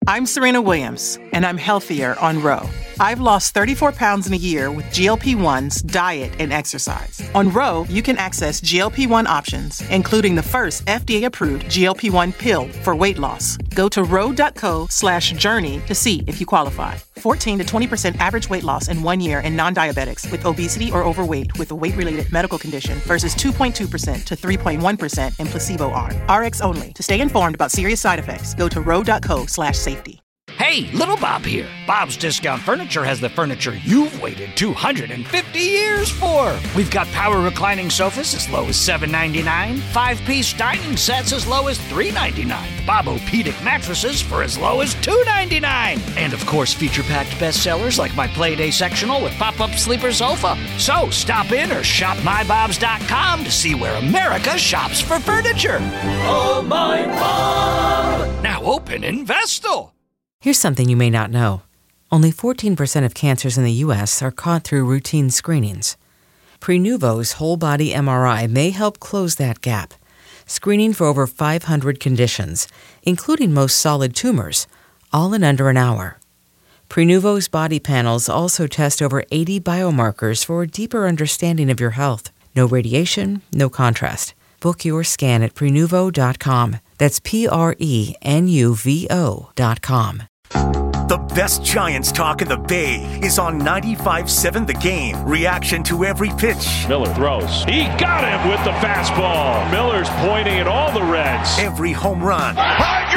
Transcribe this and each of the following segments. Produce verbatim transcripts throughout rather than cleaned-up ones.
I'm Serena Williams, and I'm healthier on Ro. I've lost thirty-four pounds in a year with G L P ones, diet, and exercise. On Ro, you can access G L P one options, including the first F D A-approved G L P one pill for weight loss. Go to ro.co slash journey to see if you qualify. fourteen to twenty percent average weight loss in one year in non-diabetics with obesity or overweight with a weight-related medical condition versus two point two percent to three point one percent in placebo arm. R X only. To stay informed about serious side effects, go to ro.co slash safety. Hey, Little Bob here. Bob's Discount Furniture has the furniture you've waited two hundred fifty years for. We've got power reclining sofas as low as seven ninety-nine, five-piece dining sets as low as three ninety-nine, Bob-O-Pedic mattresses for as low as two ninety-nine, and of course feature-packed bestsellers like my Playday sectional with pop-up sleeper sofa. So stop in or shop my bobs dot com to see where America shops for furniture. Oh, my Bob! Now open in Vestal. Here's something you may not know. Only fourteen percent of cancers in the U S are caught through routine screenings. Prenuvo's whole-body M R I may help close that gap, screening for over five hundred conditions, including most solid tumors, all in under an hour. Prenuvo's body panels also test over eighty biomarkers for a deeper understanding of your health. No radiation, no contrast. Book your scan at prenuvo dot com. That's P R E N U V O dot com. The best Giants talk in the Bay is on ninety-five point seven The Game. Reaction to every pitch. Miller throws. He got him with the fastball. Miller's pointing at all the Reds. Every home run. High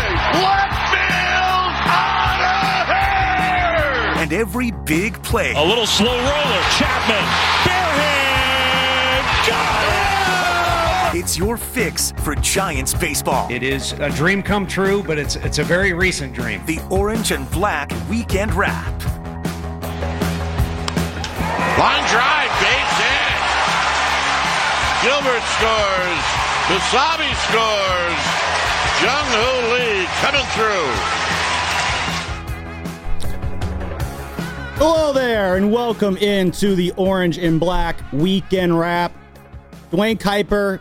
drive! Left field! Out of here! And every big play. A little slow roller. Chapman. Barehand. Got it! It's your fix for Giants baseball. It is a dream come true, but it's it's a very recent dream. The Orange and Black Weekend Wrap. Line drive, base hit. Gilbert scores. Basabe scores. Jung-Hoo Lee coming through. Hello there, and welcome into the Orange and Black Weekend Wrap. Dwayne Kuiper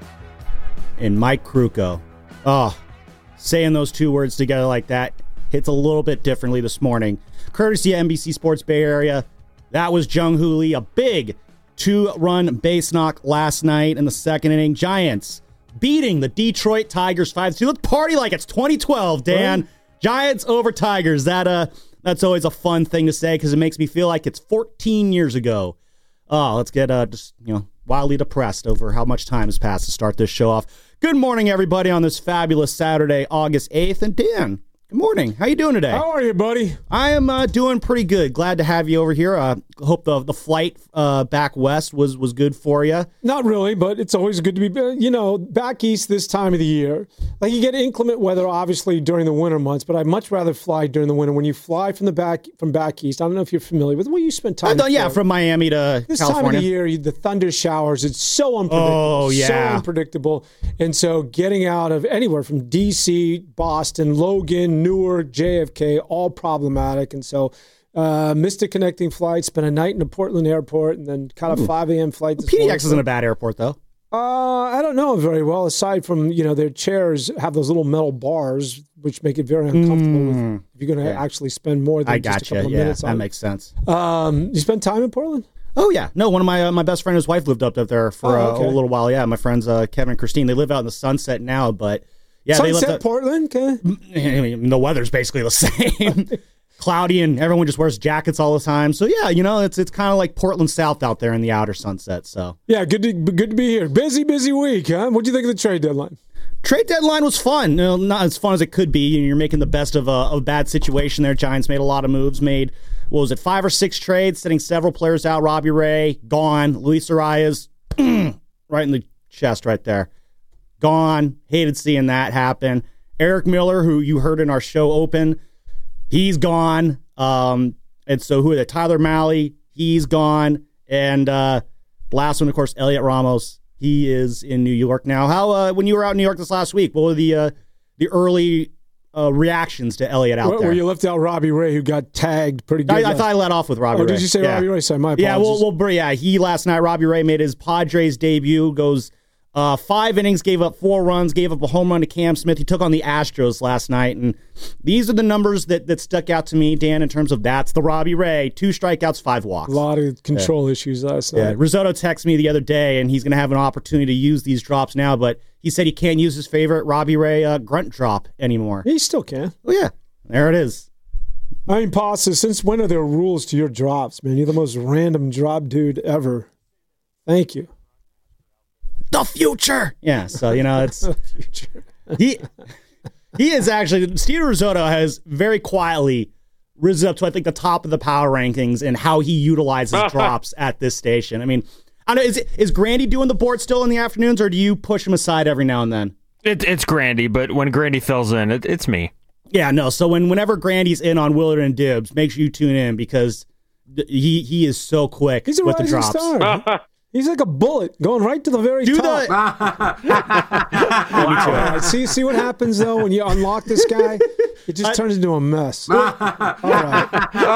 and Mike Krukow. Oh, saying those two words together like that hits a little bit differently this morning. Courtesy of N B C Sports Bay Area, that was Jung-Hoo Lee, a big two-run base knock last night in the second inning. Giants beating the Detroit Tigers five two. Let's party like it's twenty twelve, Dan. Right. Giants over Tigers. That uh, that's always a fun thing to say because it makes me feel like it's fourteen years ago. Oh, let's get uh, just, you know, wildly depressed over how much time has passed to start this show off. Good morning, everybody, on this fabulous Saturday, August eighth. And Dan, good morning. How you doing today? How are you, buddy? I am uh, doing pretty good. Glad to have you over here. Uh, hope the the flight uh, back west was was good for you. Not really, but it's always good to be, you know, back east this time of the year. Like, you get inclement weather, obviously, during the winter months, but I'd much rather fly during the winter. When you fly from the back from back east, I don't know if you're familiar with where you spend time. I've done, yeah, from Miami to this California. Time of the year, the thunder showers, it's so unpredictable. Oh, yeah. So unpredictable. And so getting out of anywhere from D C, Boston, Logan, Newark, J F K, all problematic. And so uh, missed a connecting flight, spent a night in the Portland airport, and then caught a Ooh. five a.m. flight. Well, P D X isn't a bad airport, though. Uh, I don't know very well, aside from, you know, their chairs have those little metal bars, which make it very uncomfortable mm. if you're going to yeah. actually spend more than I just gotcha. a couple yeah, of minutes on that it. makes sense. Um, you spend time in Portland? Oh, yeah. No, one of my uh, my best friend and his wife lived up, up there for oh, okay. uh, a little while. Yeah, my friends uh, Kevin and Christine, they live out in the Sunset now, but yeah, Sunset, they live out, Portland? Okay. I mean, the weather's basically the same. Cloudy, and everyone just wears jackets all the time. So yeah, you know, it's it's kind of like Portland South out there in the outer Sunset. So yeah, good to good to be here. Busy, busy week, huh? What do you think of the trade deadline? Trade deadline was fun. You know, not as fun as it could be. You're making the best of a, of a bad situation there. Giants made a lot of moves. Made, what was it, five or six trades, sending several players out. Robbie Ray, gone. Luis Arias, right in the chest right there. Gone. Hated seeing that happen. Eric Miller, who you heard in our show open, he's gone. Um, and so who are they? Tyler Malley, he's gone. And uh, last one, of course, Elliot Ramos. He is in New York now. How uh, when you were out in New York this last week, what were the uh, the early uh, reactions to Elliot out where, there? Where you left out Robbie Ray, who got tagged pretty good. I, I thought I let off with Robbie oh, Ray. Did you say yeah. Robbie Ray? Sorry, my apologies. Yeah, well, well, yeah, he last night, Robbie Ray made his Padres debut, goes Uh, five innings, gave up four runs, gave up a home run to Cam Smith. He took on the Astros last night, and these are the numbers that, that stuck out to me, Dan, in terms of that's the Robbie Ray. Two strikeouts, five walks. A lot of control yeah. issues last night. Yeah. Risotto texted me the other day, and he's going to have an opportunity to use these drops now, but he said he can't use his favorite Robbie Ray uh, grunt drop anymore. He still can. Oh, yeah. There it is. I mean, Pasta, since when are there rules to your drops, man? You're the most random drop dude ever. Thank you. The future. Yeah, so, you know, it's he he is actually, Steven Risotto has very quietly risen up to, I think, the top of the power rankings and how he utilizes drops at this station. I mean, I don't know, is, it, is Grandy doing the board still in the afternoons, or do you push him aside every now and then? It, it's Grandy, but when Grandy fills in, it, it's me. Yeah, no, so when whenever Grandy's in on Willard and Dibbs, make sure you tune in because he he is so quick He's a with the rising drops. Star. He's like a bullet going right to the very Do top. The... wow. Right, see, see what happens, though, when you unlock this guy? It just I... turns into a mess. All right.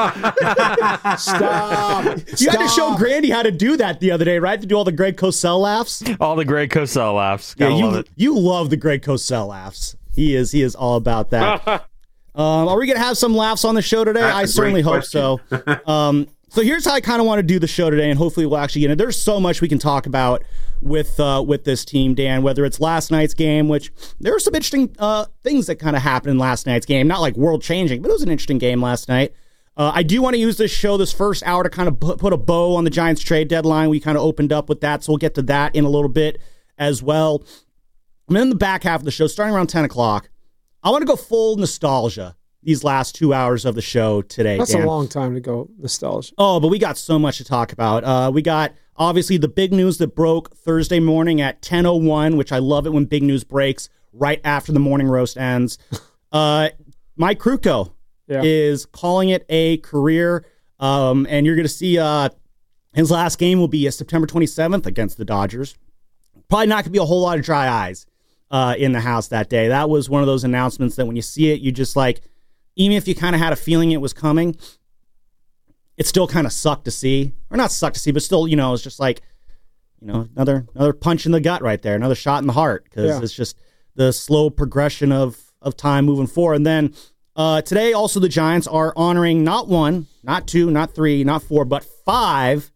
Stop. You Stop. had to show Grandy how to do that the other day, right? To do all the Greg Cosell laughs? All the Greg Cosell laughs. Gotta yeah, you, love it. You love the Greg Cosell laughs. He is He is all about that. um, are we going to have some laughs on the show today? That's I certainly hope so. Um So here's how I kind of want to do the show today, and hopefully we'll actually get it. There's so much we can talk about with uh, with this team, Dan, whether it's last night's game, which there were some interesting uh, things that kind of happened in last night's game. Not like world-changing, but it was an interesting game last night. Uh, I do want to use this show, this first hour, to kind of put a bow on the Giants trade deadline. We kind of opened up with that, so we'll get to that in a little bit as well. And then in the back half of the show, starting around ten o'clock, I want to go full nostalgia these last two hours of the show today. That's Dan. a long time to go nostalgia. Oh, but we got so much to talk about. Uh, we got, obviously, the big news that broke Thursday morning at ten oh one, which I love it when big news breaks right after the morning roast ends. Uh, Mike Krukow yeah. is calling it a career, um, and you're going to see uh, his last game will be uh, September twenty-seventh against the Dodgers. Probably not going to be a whole lot of dry eyes uh, in the house that day. That was one of those announcements that when you see it, you just like, even if you kind of had a feeling it was coming, it still kind of sucked to see. Or not sucked to see, but still, you know, it's just like, you know, another another punch in the gut right there, another shot in the heart, because yeah. it's just the slow progression of, of time moving forward. And then uh, today, also, the Giants are honoring not one, not two, not three, not four, but five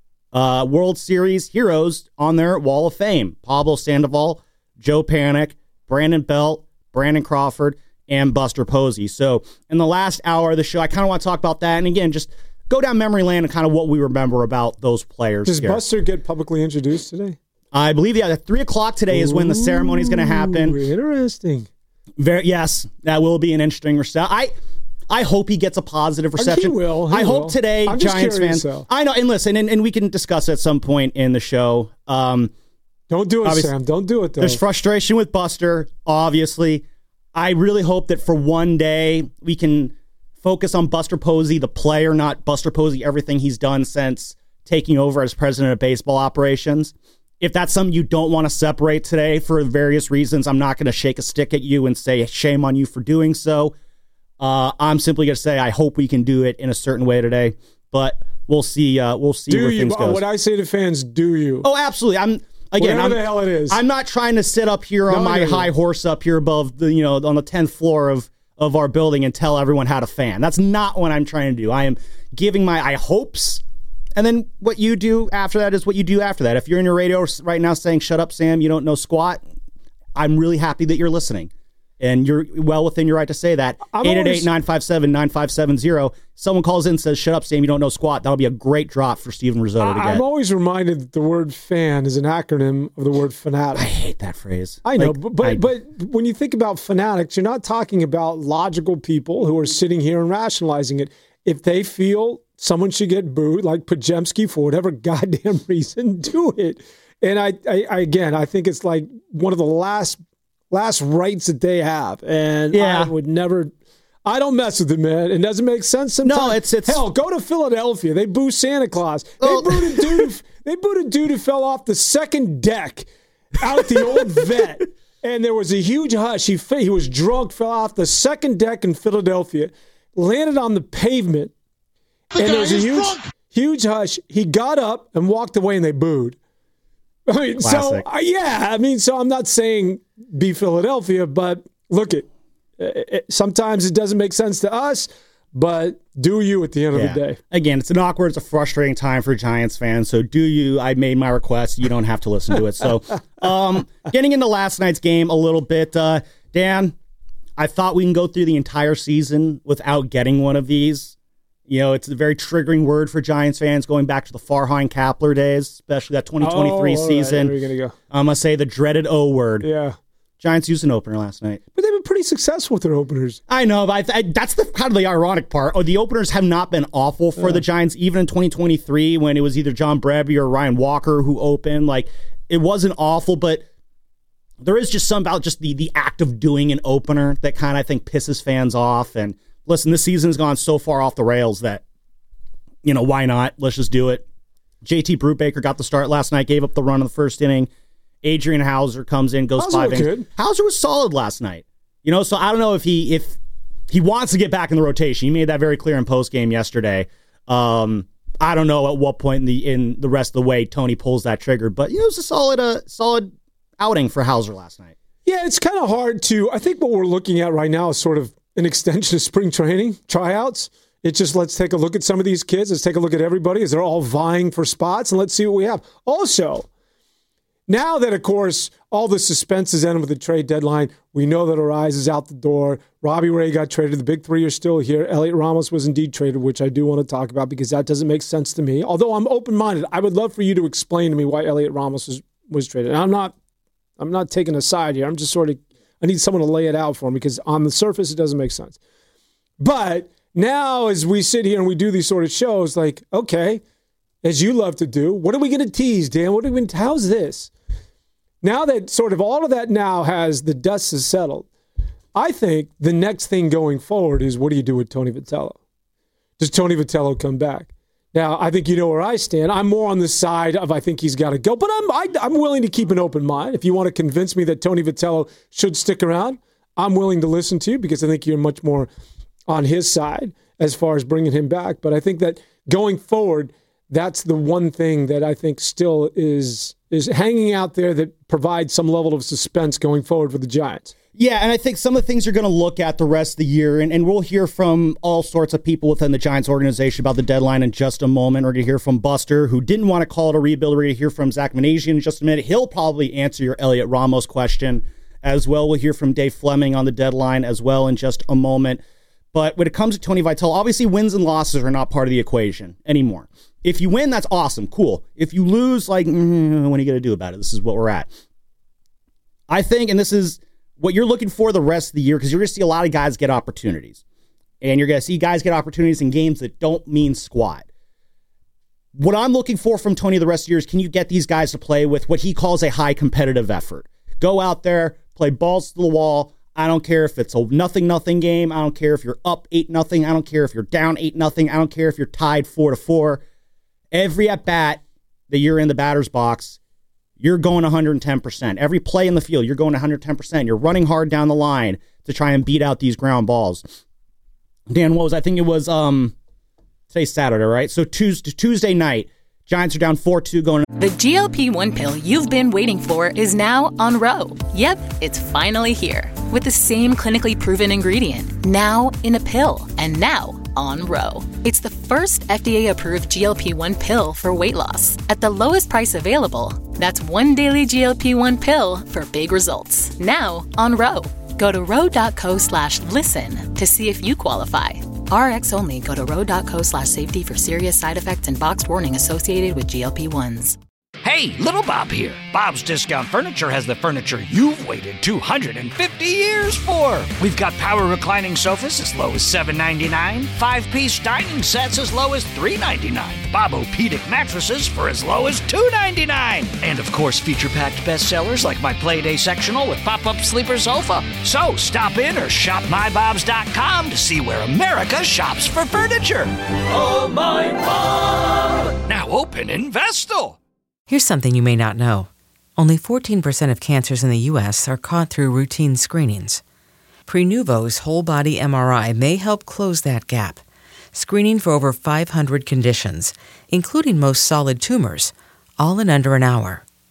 uh, World Series heroes on their Wall of Fame. Pablo Sandoval, Joe Panik, Brandon Belt, Brandon Crawford, and Buster Posey. So in the last hour of the show, I kind of want to talk about that. And again, just go down memory lane and kind of what we remember about those players. Does here. Buster get publicly introduced today? I believe, yeah, at three o'clock today is when the ceremony is going to happen. Interesting. Very, yes, that will be an interesting reception. I I hope he gets a positive reception. He will. He I will. hope today, I'm Giants fans. So. I know, and listen, and, and we can discuss at some point in the show. Um, Don't do it, Sam. Don't do it, though. There's frustration with Buster, obviously. I really hope that for one day we can focus on Buster Posey, the player, not Buster Posey, everything he's done since taking over as president of baseball operations. If that's something you don't want to separate today for various reasons, I'm not going to shake a stick at you and say shame on you for doing so. Uh, I'm simply going to say I hope we can do it in a certain way today, but we'll see. Uh, we'll see do where you, things go. What I say to fans, do you? Oh, absolutely. I'm. Again, Whatever I'm, the hell it is. I'm not trying to sit up here on no, my no, no. high horse up here above the, you know, on the tenth floor of, of our building and tell everyone how to fan. That's not what I'm trying to do. I am giving my I hopes, and then what you do after that is what you do after that. If you're in your radio right now saying, shut up, Sam, you don't know squat, I'm really happy that you're listening. And you're well within your right to say that. eight eight eight, nine five seven, nine five seven zero. Someone calls in and says, shut up, Sam, you don't know squat. That'll be a great drop for Steven Risotto to get. I'm always reminded that the word fan is an acronym of the word fanatic. I hate that phrase. I know, like, but, but, I, but when you think about fanatics, you're not talking about logical people who are sitting here and rationalizing it. If they feel someone should get booed, like Pajemski, for whatever goddamn reason, do it. And I, I, I again, I think it's like one of the last last rights that they have. And yeah. I would never, I don't mess with it, man. It doesn't make sense sometimes. No, it's, it's, hell, go to Philadelphia. They boo Santa Claus. They oh. booed a dude, who, they booed a dude who fell off the second deck out at the old vet. And there was a huge hush. He, he was drunk, fell off the second deck in Philadelphia, landed on the pavement. The and there was a huge, huge hush. He got up and walked away and they booed. I mean, Classic. so uh, yeah, I mean, so I'm not saying be Philadelphia, but look at it, it, sometimes it doesn't make sense to us, but do you at the end Yeah. of the day? Again, it's an awkward, it's a frustrating time for Giants fans. So do you? I made my request. You don't have to listen to it. So um, getting into last night's game a little bit, uh, Dan, I thought we can go through the entire season without getting one of these. You know, it's a very triggering word for Giants fans going back to the Farhan Kapler days, especially that twenty twenty-three oh, season. Right, gonna go. I'm going to say the dreaded O word. Yeah. Giants used an opener last night. But they've been pretty successful with their openers. I know, but I, I, that's the kind of the ironic part. Oh, the openers have not been awful for yeah. the Giants, even in twenty twenty-three when it was either John Bradby or Ryan Walker who opened. Like, it wasn't awful, but there is just something about just the, the act of doing an opener that kind of, I think, pisses fans off. And listen, this season's gone so far off the rails that, you know, why not? Let's just do it. J T Brubaker got the start last night, gave up the run in the first inning. Adrian Hauser comes in, goes Hauser five innings. good. Hauser was solid last night. You know, so I don't know if he if he wants to get back in the rotation. He made that very clear in postgame yesterday. Um, I don't know at what point in the in the rest of the way Tony pulls that trigger, but you know, it was a solid uh, solid outing for Hauser last night. Yeah, it's kind of hard to. I think what we're looking at right now is sort of an extension of spring training, tryouts. It's just, let's take a look at some of these kids. Let's take a look at everybody as they're all vying for spots, and let's see what we have. Also, now that, of course, all the suspense is ended with the trade deadline, we know that Arise is out the door. Robbie Ray got traded. The big three are still here. Elliot Ramos was indeed traded, which I do want to talk about because that doesn't make sense to me. Although I'm open-minded, I would love for you to explain to me why Elliot Ramos was, was traded. And I'm not, I'm not taking a side here. I'm just sort of, I need someone to lay it out for me because on the surface, it doesn't make sense. But now, as we sit here and we do these sort of shows, like, okay, as you love to do, what are we going to tease, Dan? What are we? How's this? Now that sort of all of that now has, the dust has settled, I think the next thing going forward is, what do you do with Tony Vitello? Does Tony Vitello come back? Now, I think you know where I stand. I'm more on the side of I think he's got to go, but I'm I, I'm willing to keep an open mind. If you want to convince me that Tony Vitello should stick around, I'm willing to listen to you because I think you're much more on his side as far as bringing him back. But I think that going forward, that's the one thing that I think still is is hanging out there that provides some level of suspense going forward for the Giants. Yeah, and I think some of the things you're going to look at the rest of the year, and, and we'll hear from all sorts of people within the Giants organization about the deadline in just a moment. We're going to hear from Buster, who didn't want to call it a rebuild. We're going to hear from Zach Manasian in just a minute. He'll probably answer your Elliot Ramos question as well. We'll hear from Dave Fleming on the deadline as well in just a moment. But when it comes to Tony Vitello, obviously wins and losses are not part of the equation anymore. If you win, that's awesome, cool. If you lose, like, mm, what are you going to do about it? This is what we're at. I think, and this is what you're looking for the rest of the year, because you're going to see a lot of guys get opportunities. And you're going to see guys get opportunities in games that don't mean squat. What I'm looking for from Tony the rest of the year is, can you get these guys to play with what he calls a high competitive effort? Go out there, play balls to the wall. I don't care if it's a nothing nothing game. I don't care if you're up eight nothing. I don't care if you're down eight nothing. I don't care if you're tied four to four. Every at bat that you're in the batter's box, you're going one hundred ten percent. Every play in the field, you're going one hundred ten percent. You're running hard down the line to try and beat out these ground balls. Dan, what was I think it was um today's Saturday, right? So Tuesday Tuesday night, Giants are down four two going. The G L P one pill you've been waiting for is now on Ro. Yep, it's finally here. With the same clinically proven ingredient, now in a pill, and now on Ro. It's the first F D A-approved G L P one pill for weight loss at the lowest price available. That's one daily G L P one pill for big results. Now on Ro. Go to ro.co slash listen to see if you qualify. R X only. Go to ro.co slash safety for serious side effects and boxed warning associated with G L P ones. Hey, Little Bob here. Bob's Discount Furniture has the furniture you've waited two hundred fifty years for. We've got power reclining sofas as low as seven ninety-nine, five-piece dining sets as low as three ninety-nine, Bob-O-Pedic mattresses for as low as two ninety-nine, and of course feature-packed bestsellers like my Playday sectional with pop-up sleeper sofa. So stop in or shop my bobs dot com to see where America shops for furniture. Oh, my Bob! Now open in Vestal. Here's something you may not know. Only fourteen percent of cancers in the U S are caught through routine screenings. Prenuvo's whole-body M R I may help close that gap, screening for over five hundred conditions, including most solid tumors, all in under an hour.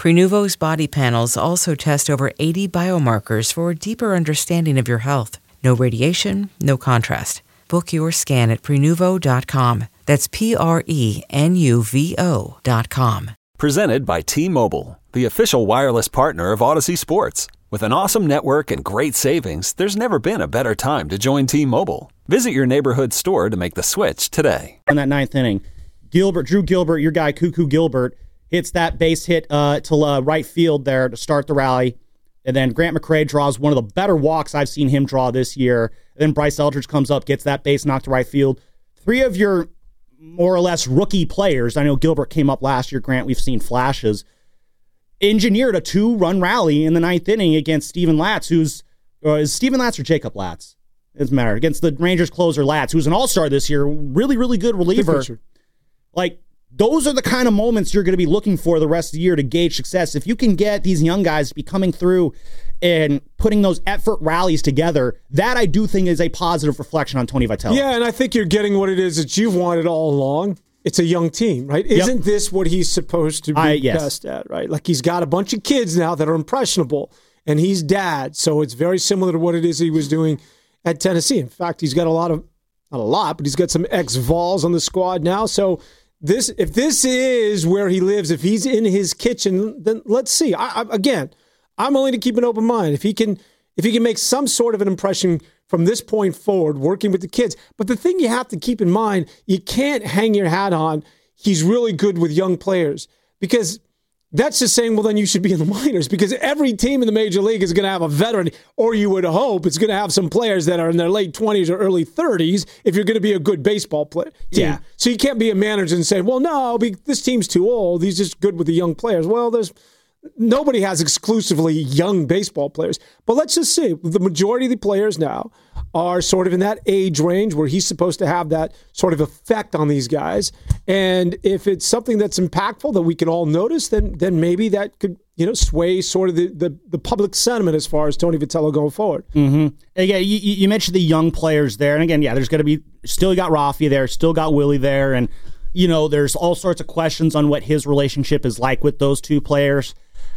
Prenuvo's body panels also test over eighty biomarkers for a deeper understanding of your health. No radiation, no contrast. Book your scan at Prenuvo dot com. That's P R E N U V O dot com. Presented by T-Mobile, the official wireless partner of Odyssey Sports. With an awesome network and great savings, there's never been a better time to join T-Mobile. Visit your neighborhood store to make the switch today. In that ninth inning, Gilbert, Drew Gilbert, your guy, Cuckoo Gilbert, hits that base hit uh, to uh, right field there to start the rally. And then Grant McCray draws one of the better walks I've seen him draw this year. And then Bryce Eldridge comes up, gets that base knocked to right field. Three of your more or less rookie players, I know Gilbert came up last year, Grant, we've seen flashes, engineered a two-run rally in the ninth inning against Steven Latz, who's, uh, is Steven Latz or Jacob Latz? It doesn't matter. Against the Rangers closer Latz, who's an all-star this year, really, really good reliever. Good like, those are the kind of moments you're going to be looking for the rest of the year to gauge success. If you can get these young guys to be coming through and putting those effort rallies together, that I do think is a positive reflection on Tony Vitello. Yeah, and I think you're getting what it is that you've wanted all along. It's a young team, right? Yep. Isn't this what he's supposed to be I, yes. best at, right? Like, he's got a bunch of kids now that are impressionable, and he's dad, so it's very similar to what it is he was doing at Tennessee. In fact, he's got a lot of, not a lot, but he's got some ex-Vols on the squad now, so this, if this is where he lives, if he's in his kitchen, then let's see. I, I, again, I'm only to keep an open mind. If he can, if he can make some sort of an impression from this point forward, working with the kids. But the thing you have to keep in mind, you can't hang your hat on he's really good with young players, because that's just saying, well, then you should be in the minors, because every team in the major league is going to have a veteran, or you would hope it's going to have some players that are in their late twenties or early thirties if you're going to be a good baseball player. Yeah. So you can't be a manager and say, well, no, this team's too old. He's just good with the young players. Well, there's nobody has exclusively young baseball players. But let's just see. The majority of the players now are sort of in that age range where he's supposed to have that sort of effect on these guys. And if it's something that's impactful that we can all notice, then then maybe that could, you know, sway sort of the, the, the public sentiment as far as Tony Vitello going forward. Mm-hmm. Again, you, you mentioned the young players there. And again, yeah, there's going to be, still got Rafi there, still got Willie there. And, you know, there's all sorts of questions on what his relationship is like with those two players.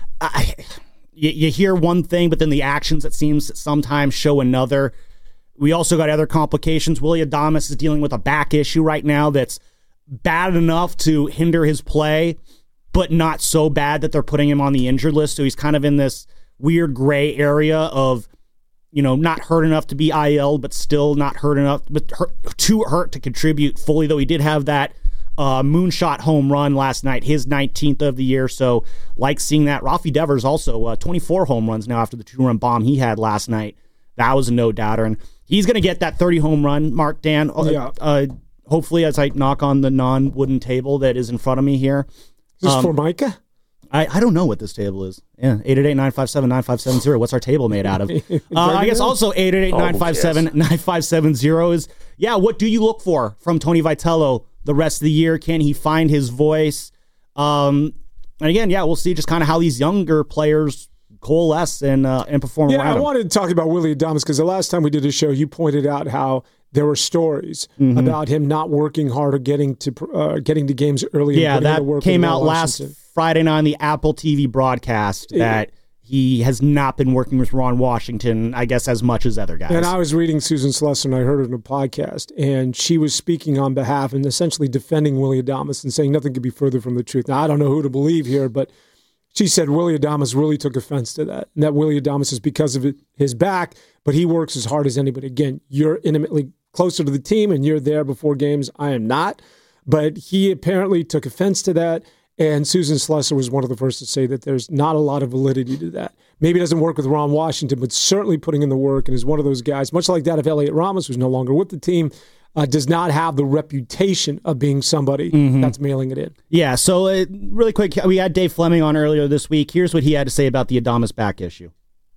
I, you, you hear one thing, but then the actions, it seems, sometimes show another. We also got other complications. Willie Adames is dealing with a back issue right now that's bad enough to hinder his play, but not so bad that they're putting him on the injured list. So he's kind of in this weird gray area of, you know, not hurt enough to be I L, but still not hurt enough, but hurt, too hurt to contribute fully, though he did have that uh, moonshot home run last night, his nineteenth of the year. So like seeing that. Rafi Devers also uh, twenty-four home runs now after the two-run bomb he had last night. That was a no-doubter. And he's going to get that thirty home run mark, Dan. Uh, yeah. uh, hopefully, as I knock on the non-wooden table that is in front of me here. Is this um, for Micah? I, I don't know what this table is. Yeah, eight eight eight, nine five seven, nine five seven zero. What's our table made out of? uh, I guess also eight eight eight, nine five seven, nine five seven zero is, yeah, what do you look for from Tony Vitello the rest of the year? Can he find his voice? Um, and again, yeah, we'll see just kind of how these younger players coalesce and uh, and perform. Yeah, I him. wanted to talk about Willie Adames because the last time we did a show, you pointed out how there were stories mm-hmm. about him not working hard or getting to uh, getting to games early. Yeah, and that work came out last Friday night on the Apple T V broadcast yeah. that he has not been working with Ron Washington, I guess, as much as other guys. And I was reading Susan Slessor, and I heard it in a podcast, and she was speaking on behalf and essentially defending Willie Adames and saying nothing could be further from the truth. Now, I don't know who to believe here, but she said Willie Adames really took offense to that, and that Willie Adames is because of it, his back, but he works as hard as anybody. Again, you're intimately closer to the team, and you're there before games. I am not, but he apparently took offense to that, and Susan Slessor was one of the first to say that there's not a lot of validity to that. Maybe it doesn't work with Ron Washington, but certainly putting in the work, and is one of those guys, much like that of Elliot Ramos, who's no longer with the team, Uh, does not have the reputation of being somebody mm-hmm. that's mailing it in. Yeah, so uh, really quick, we had Dave Fleming on earlier this week. Here's what he had to say about the Adames back issue.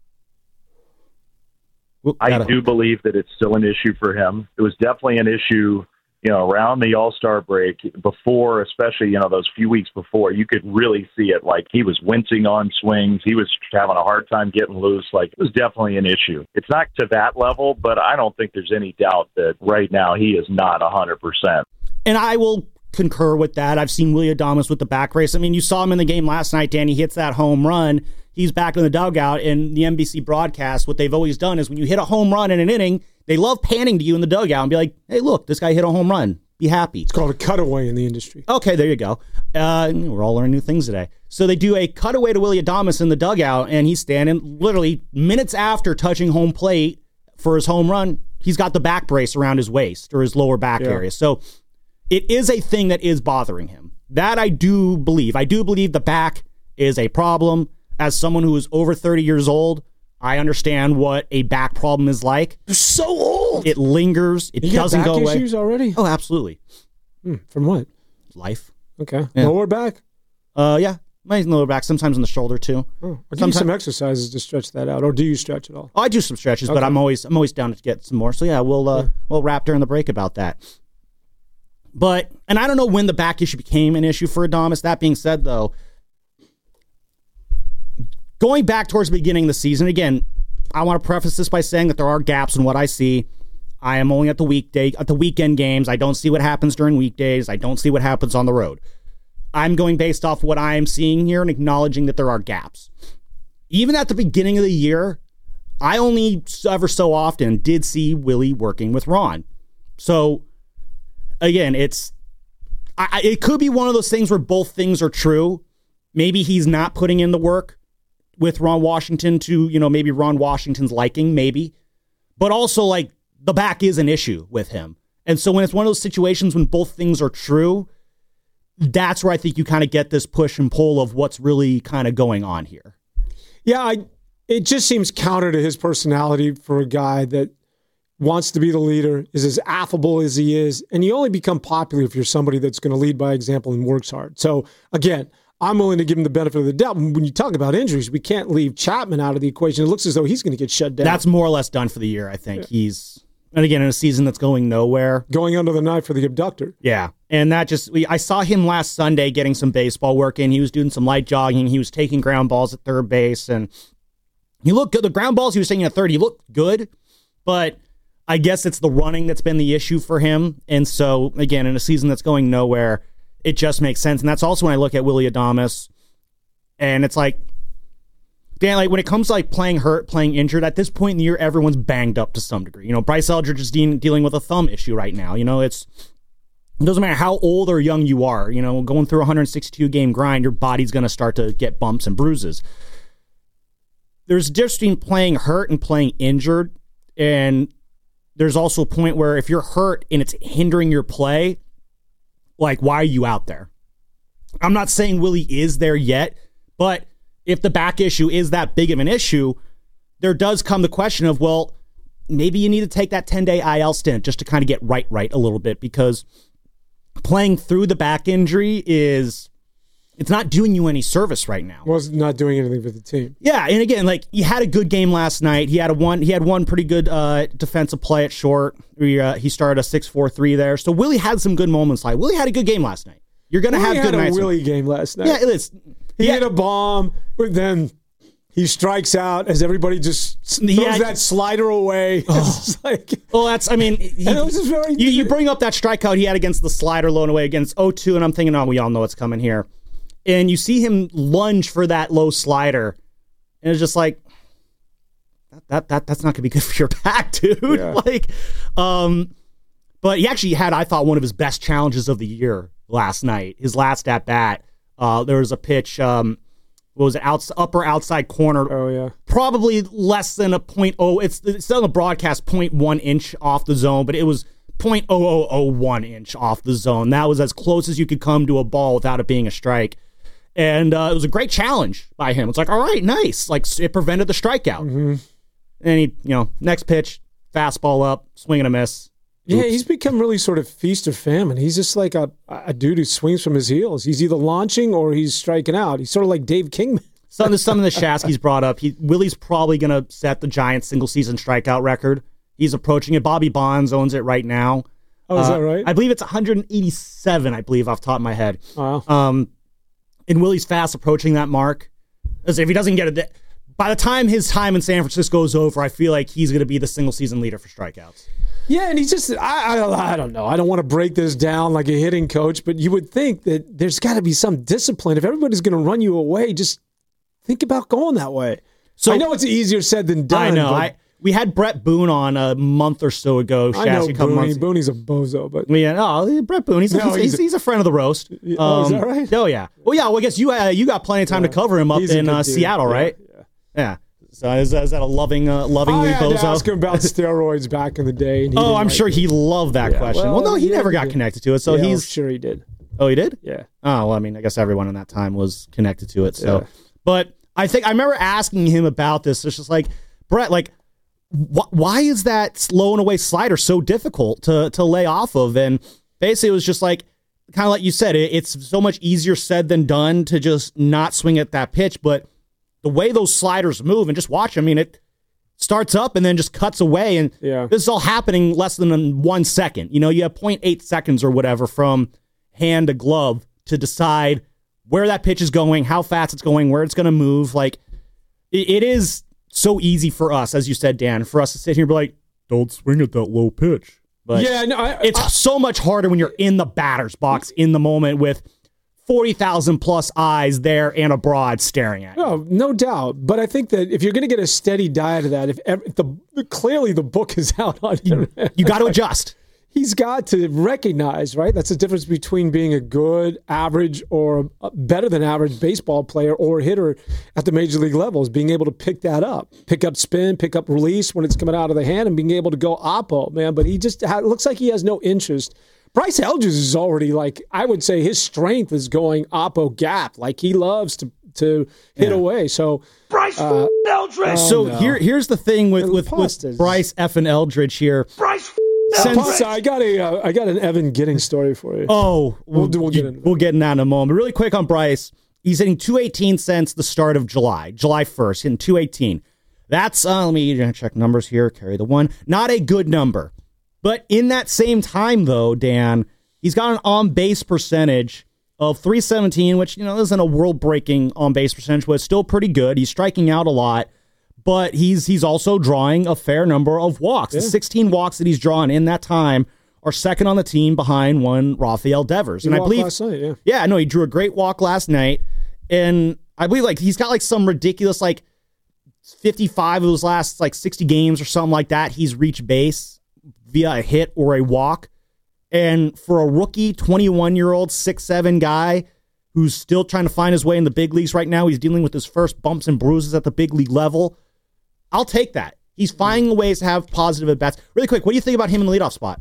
Whoop, I do believe that it's still an issue for him. It was definitely an issue, you know, around the All-Star break before, especially, you know, those few weeks before. You could really see it. Like, he was wincing on swings. He was having a hard time getting loose. Like, it was definitely an issue. It's not to that level, but I don't think there's any doubt that right now he is not one hundred percent. And I will concur with that. I've seen Willy Adames with the back brace. I mean, you saw him in the game last night, Dan. He hits that home run. He's back in the dugout, and the N B C broadcast, what they've always done is when you hit a home run in an inning, they love panning to you in the dugout and be like, hey, look, this guy hit a home run. Be happy. It's called a cutaway in the industry. Okay, there you go. Uh, we're all learning new things today. So they do a cutaway to Willy Adames in the dugout, and he's standing literally minutes after touching home plate for his home run. He's got the back brace around his waist or his lower back yeah. area. So it is a thing that is bothering him. That I do believe. I do believe the back is a problem. As someone who is over thirty years old, I understand what a back problem is like. They're so old. It lingers. It you doesn't got back go away. Issues already? Oh, absolutely. Hmm, from what? Life. Okay. Yeah. Lower back? Uh, yeah. My lower back. Sometimes in the shoulder too. Oh, I'll give you some exercises to stretch that out, or do you stretch at all? Oh, I do some stretches, okay. but I'm always I'm always down to get some more. So yeah, we'll uh, yeah. we'll wrap during the break about that. But and I don't know when the back issue became an issue for Adames. That being said, though. Going back towards the beginning of the season, again, I want to preface this by saying that there are gaps in what I see. I am only at the weekday, at the weekend games. I don't see what happens during weekdays. I don't see what happens on the road. I'm going based off what I am seeing here and acknowledging that there are gaps. Even at the beginning of the year, I only ever so often did see Willie working with Ron. So, again, it's I, it could be one of those things where both things are true. Maybe he's not putting in the work with Ron Washington to, you know, maybe Ron Washington's liking, maybe. But also, like, the back is an issue with him. And so when it's one of those situations when both things are true, that's where I think you kind of get this push and pull of what's really kind of going on here. Yeah, I, it just seems counter to his personality for a guy that wants to be the leader, is as affable as he is, and you only become popular if you're somebody that's going to lead by example and works hard. So, again, I'm willing to give him the benefit of the doubt. When you talk about injuries, we can't leave Chapman out of the equation. It looks as though he's going to get shut down. That's more or less done for the year, I think. Yeah. He's, and again, in a season that's going nowhere. Going under the knife for the abductor. Yeah. And that just, we, I saw him last Sunday getting some baseball work in. He was doing some light jogging. He was taking ground balls at third base. And he looked good. The ground balls he was taking at third, he looked good. But I guess it's the running that's been the issue for him. And so, again, in a season that's going nowhere, it just makes sense. And that's also when I look at Willy Adames, and it's like, Dan, like when it comes to like playing hurt, playing injured, at this point in the year, everyone's banged up to some degree. You know, Bryce Eldridge is de- dealing with a thumb issue right now. You know, it's, it doesn't matter how old or young you are, you know, going through a one hundred sixty-two game grind, your body's going to start to get bumps and bruises. There's a difference between playing hurt and playing injured. And there's also a point where if you're hurt and it's hindering your play, like, why are you out there? I'm not saying Willie is there yet, but if the back issue is that big of an issue, there does come the question of, well, maybe you need to take that ten-day I L stint just to kind of get right right a little bit, because playing through the back injury is, it's not doing you any service right now. Well, it's not doing anything for the team. Yeah, and again, like, he had a good game last night. He had a one. He had one pretty good uh, defensive play at short. He, uh, he started a six four three there. So Willie had some good moments. Like Willie had a good game last night. You're going to have good nights. He had a Willie game last night. Yeah, it is. He yeah. hit a bomb, but then he strikes out as everybody just throws yeah. that slider away. Oh. It's like, well, that's, I mean, he, and it was just very you, you bring up that strikeout he had against the slider low and away against oh two, and I'm thinking, oh, we all know what's coming here. And you see him lunge for that low slider, and it's just like, that that, that that's not gonna be good for your back, dude. Yeah. Like, um, but he actually had, I thought, one of his best challenges of the year last night. His last at bat, uh, there was a pitch. Um, what was it? Outs, upper outside corner. Oh yeah, probably less than a point oh. It's it's on the broadcast point one inch off the zone, but it was point oh oh oh one inch off the zone. That was as close as you could come to a ball without it being a strike. And uh, it was a great challenge by him. It's like, all right, nice. Like, it prevented the strikeout. Mm-hmm. And he, you know, next pitch, fastball up, swing and a miss. Yeah, Oops. He's become really sort of feast or famine. He's just like a, a dude who swings from his heels. He's either launching or he's striking out. He's sort of like Dave Kingman. Some of the Shasky's brought up. He, Willie's probably going to set the Giants single-season strikeout record. He's approaching it. Bobby Bonds owns it right now. Oh, is uh, that right? I believe it's one hundred eighty-seven, I believe, off the top of my head. Wow. Um, and Willie's fast approaching that mark. As if he doesn't get it, by the time his time in San Francisco is over, I feel like he's going to be the single season leader for strikeouts. Yeah, and he's just, I, I, I don't know. I don't want to break this down like a hitting coach, but you would think that there's got to be some discipline. If everybody's going to run you away, just think about going that way. So I know it's easier said than done. I know. But, I We had Brett Boone on a month or so ago. I know a couple Booney. months. Booney's a bozo, but yeah, no, Brett Boone. He's, No, he's, he's he's, a- he's a friend of the roast. Oh, is that right? Oh yeah. Well, yeah. Well, I guess you uh, you got plenty of time to cover him up He's a in good uh, dude. Seattle, Yeah, right? Yeah. Yeah. So is, is that a loving, uh, I lovingly had to bozo? ask him about steroids back in the day. And he Oh, didn't I'm like sure it. he loved that Yeah, question. Well, well, no, he yeah, never he got did. connected to it. So Yeah, I'm he's sure he did. Oh, he did? Yeah. Oh, well, I mean, I guess everyone in that time was connected to it. So, Yeah. but I think I remember asking him about this. It's just like, Brett, like, wh- why is that slow and away slider so difficult to to lay off of? And basically, it was just like, kind of like you said, it, it's so much easier said than done to just not swing at that pitch. But the way those sliders move, and just watch, I mean, it starts up and then just cuts away. And Yeah. this is all happening less than one second. You know, you have zero point eight seconds or whatever from hand to glove to decide where that pitch is going, how fast it's going, where it's going to move. Like, it, it is so easy for us, as you said, Dan, for us to sit here and be like, don't swing at that low pitch. But Yeah, no, I- it's I- so much harder when you're in the batter's box in the moment with forty thousand plus eyes there and abroad staring at you. No, no doubt. But I think that if you're going to get a steady diet of that, if, ev- if the clearly the book is out on him, You got to adjust. he's got to recognize, right? That's the difference between being a good, average, or a better than average baseball player or hitter at the major league levels. Being able to pick that up, pick up spin, pick up release when it's coming out of the hand, and being able to go oppo, man. But he just ha- looks like he has no interest. Bryce Eldridge is already like, I would say his strength is going oppo gap. Like he loves to to hit Yeah. away. So Bryce uh, Eldridge. so no. here, here's the thing with, The with, past with is- Bryce F. and Eldridge here. Bryce Since- Eldridge. So I got a uh, I got an Evan Giddings story for you. Oh, We'll do- we'll get you- into that. we'll get in that in a moment. Really quick on Bryce, he's hitting two eighteen since the start of July, July first, hitting two eighteen. That's uh, let me check numbers here. Carry the one, not a good number, but in that same time though, Dan, he's got an on base percentage of three seventeen, which you know isn't a world breaking on base percentage, but it's still pretty good. He's striking out a lot. But he's he's also drawing a fair number of walks. The sixteen walks that he's drawn in that time are second on the team behind one Rafael Devers. He And I walked believe, last night, yeah. yeah, no, he drew a great walk last night. And I believe like he's got like some ridiculous like fifty-five of his last like sixty games or something like that. He's reached base via a hit or a walk. And for a rookie, twenty-one-year-old, six seven guy who's still trying to find his way in the big leagues right now, he's dealing with his first bumps and bruises at the big league level. I'll take that. He's finding ways to have positive at-bats. Really quick, what do you think about him in the leadoff spot?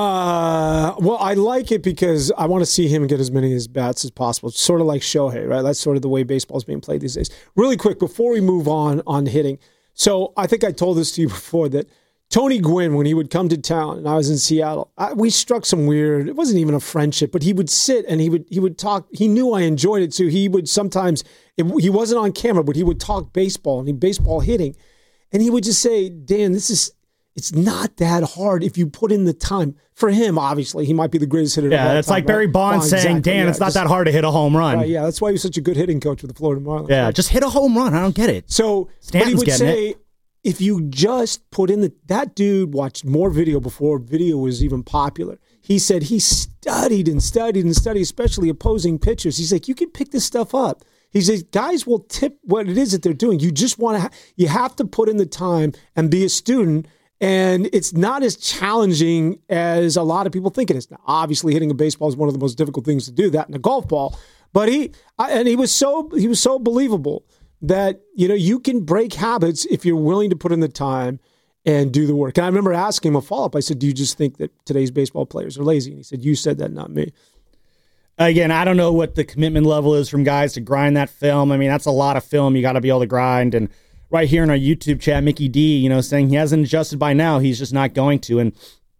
Uh, well, I like it because I want to see him get as many as bats as possible. It's sort of like Shohei, right? That's sort of the way baseball is being played these days. Really quick, before we move on on hitting. So I think I told this to you before that Tony Gwynn, when he would come to town and I was in Seattle, I, we struck some weird, it wasn't even a friendship, but he would sit and he would he would talk. He knew I enjoyed it, so he would sometimes, it, he wasn't on camera, but he would talk baseball and he baseball hitting. And he would just say, Dan, this is, it's not that hard if you put in the time. For him, obviously, he might be the greatest hitter of all Yeah, it's time, like Barry right? Bonds Bond, saying, exactly, Dan, yeah, it's not just- that hard to hit a home run. Right, yeah, that's why he was such a good hitting coach with the Florida Marlins. Yeah, right? just hit a home run. I don't get it. So, but he Stanton's would getting say, it. if you just put in the, that dude watched more video before video was even popular. He said he studied and studied and studied, especially opposing pitchers. He's like, you can pick this stuff up. He says, guys will tip what it is that they're doing. You just want to, ha- you have to put in the time and be a student. And it's not as challenging as a lot of people think it is. Now, obviously, hitting a baseball is one of the most difficult things to do. That and a golf ball. But he, I, and he was so, he was so believable that, you know, you can break habits if you're willing to put in the time and do the work. And I remember asking him a follow-up. I said, do you just think that today's baseball players are lazy? And he said, you said that, not me. Again, I don't know what the commitment level is from guys to grind that film. I mean, that's a lot of film you got to be able to grind. And right here in our YouTube chat, Mickey D, you know, saying he hasn't adjusted by now. He's just not going to. And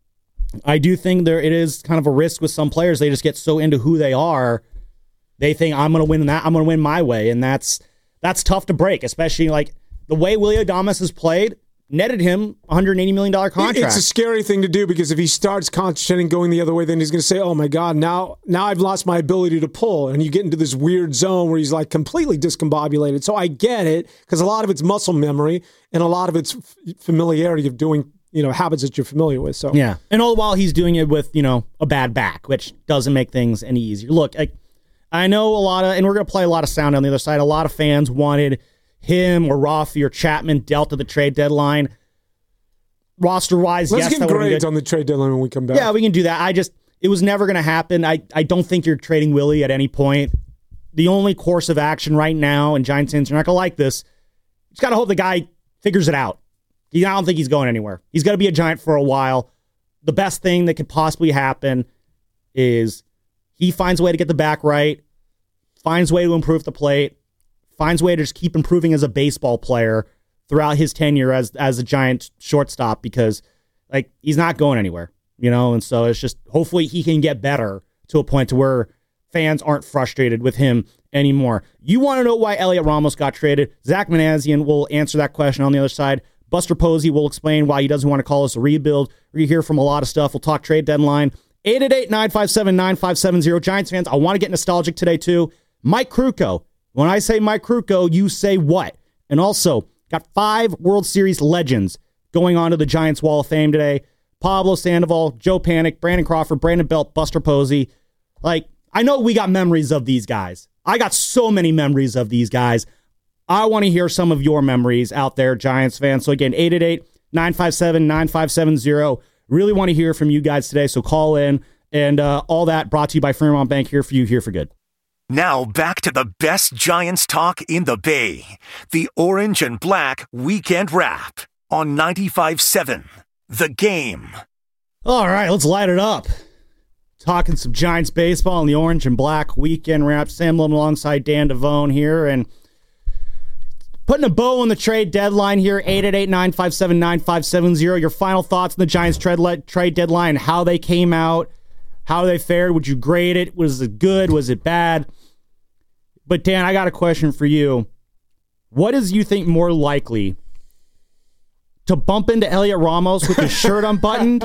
I do think there it is kind of a risk with some players. They just get so into who they are. They think I'm going to win that. I'm going to win my way. And that's that's tough to break, especially like the way Willy Adames has played. Netted him a one hundred eighty million dollars contract. It's a scary thing to do because if he starts concentrating going the other way, then he's going to say, oh my God, now now I've lost my ability to pull. And you get into this weird zone where he's like completely discombobulated. So I get it because a lot of it's muscle memory and a lot of it's f- familiarity of doing you know, habits that you're familiar with. So yeah, and all the while he's doing it with, you know, a bad back, which doesn't make things any easier. Look, I, I know a lot of, and we're going to play a lot of sound on the other side. A lot of fans wanted him or Rafi or Chapman dealt at the trade deadline. Roster-wise, Let's yes, give grades on the trade deadline when we come back. Yeah, we can do that. I just, it was never going to happen. I, I don't think you're trading Willie at any point. The only course of action right now, and Giants fans are not going to like this, you just got to hope the guy figures it out. I don't think he's going anywhere. He's going to be a Giant for a while. The best thing that could possibly happen is he finds a way to get the back right, finds a way to improve the plate, finds a way to just keep improving as a baseball player throughout his tenure as as a Giant shortstop, because like he's not going anywhere, you know, and so it's just hopefully he can get better to a point to where fans aren't frustrated with him anymore. You want to know why Elliot Ramos got traded? Zach Manassian will answer that question on the other side. Buster Posey will explain why he doesn't want to call us a rebuild. We hear from a lot of stuff. We'll talk trade deadline. eight eight eight, nine five seven, nine five seven zero. Giants fans, I want to get nostalgic today too. Mike Krukow. When I say Mike Krukow, you say what? And also, got five World Series legends going on to the Giants Wall of Fame today. Pablo Sandoval, Joe Panik, Brandon Crawford, Brandon Belt, Buster Posey. Like, I know we got memories of these guys. I got so many memories of these guys. I want to hear some of your memories out there, Giants fans. So again, eight eight eight, nine five seven, nine five seven zero. Really want to hear from you guys today, so call in. And uh, all that brought to you by Fremont Bank, here for you, here for good. Now back to the best Giants talk in the Bay. The Orange and Black Weekend Wrap on ninety-five seven The Game. All right, let's light it up. Talking some Giants baseball in the Orange and Black Weekend Wrap. Sam Lum alongside Dan Devone here, and putting a bow on the trade deadline here. eight eight eight, nine five seven, nine five seven zero. Your final thoughts on the Giants trade, le- trade deadline, how they came out, how they fared. Would you grade it? Was it good? Was it bad? But Dan, I got a question for you. What is you think more likely, to bump into Elliot Ramos with his shirt unbuttoned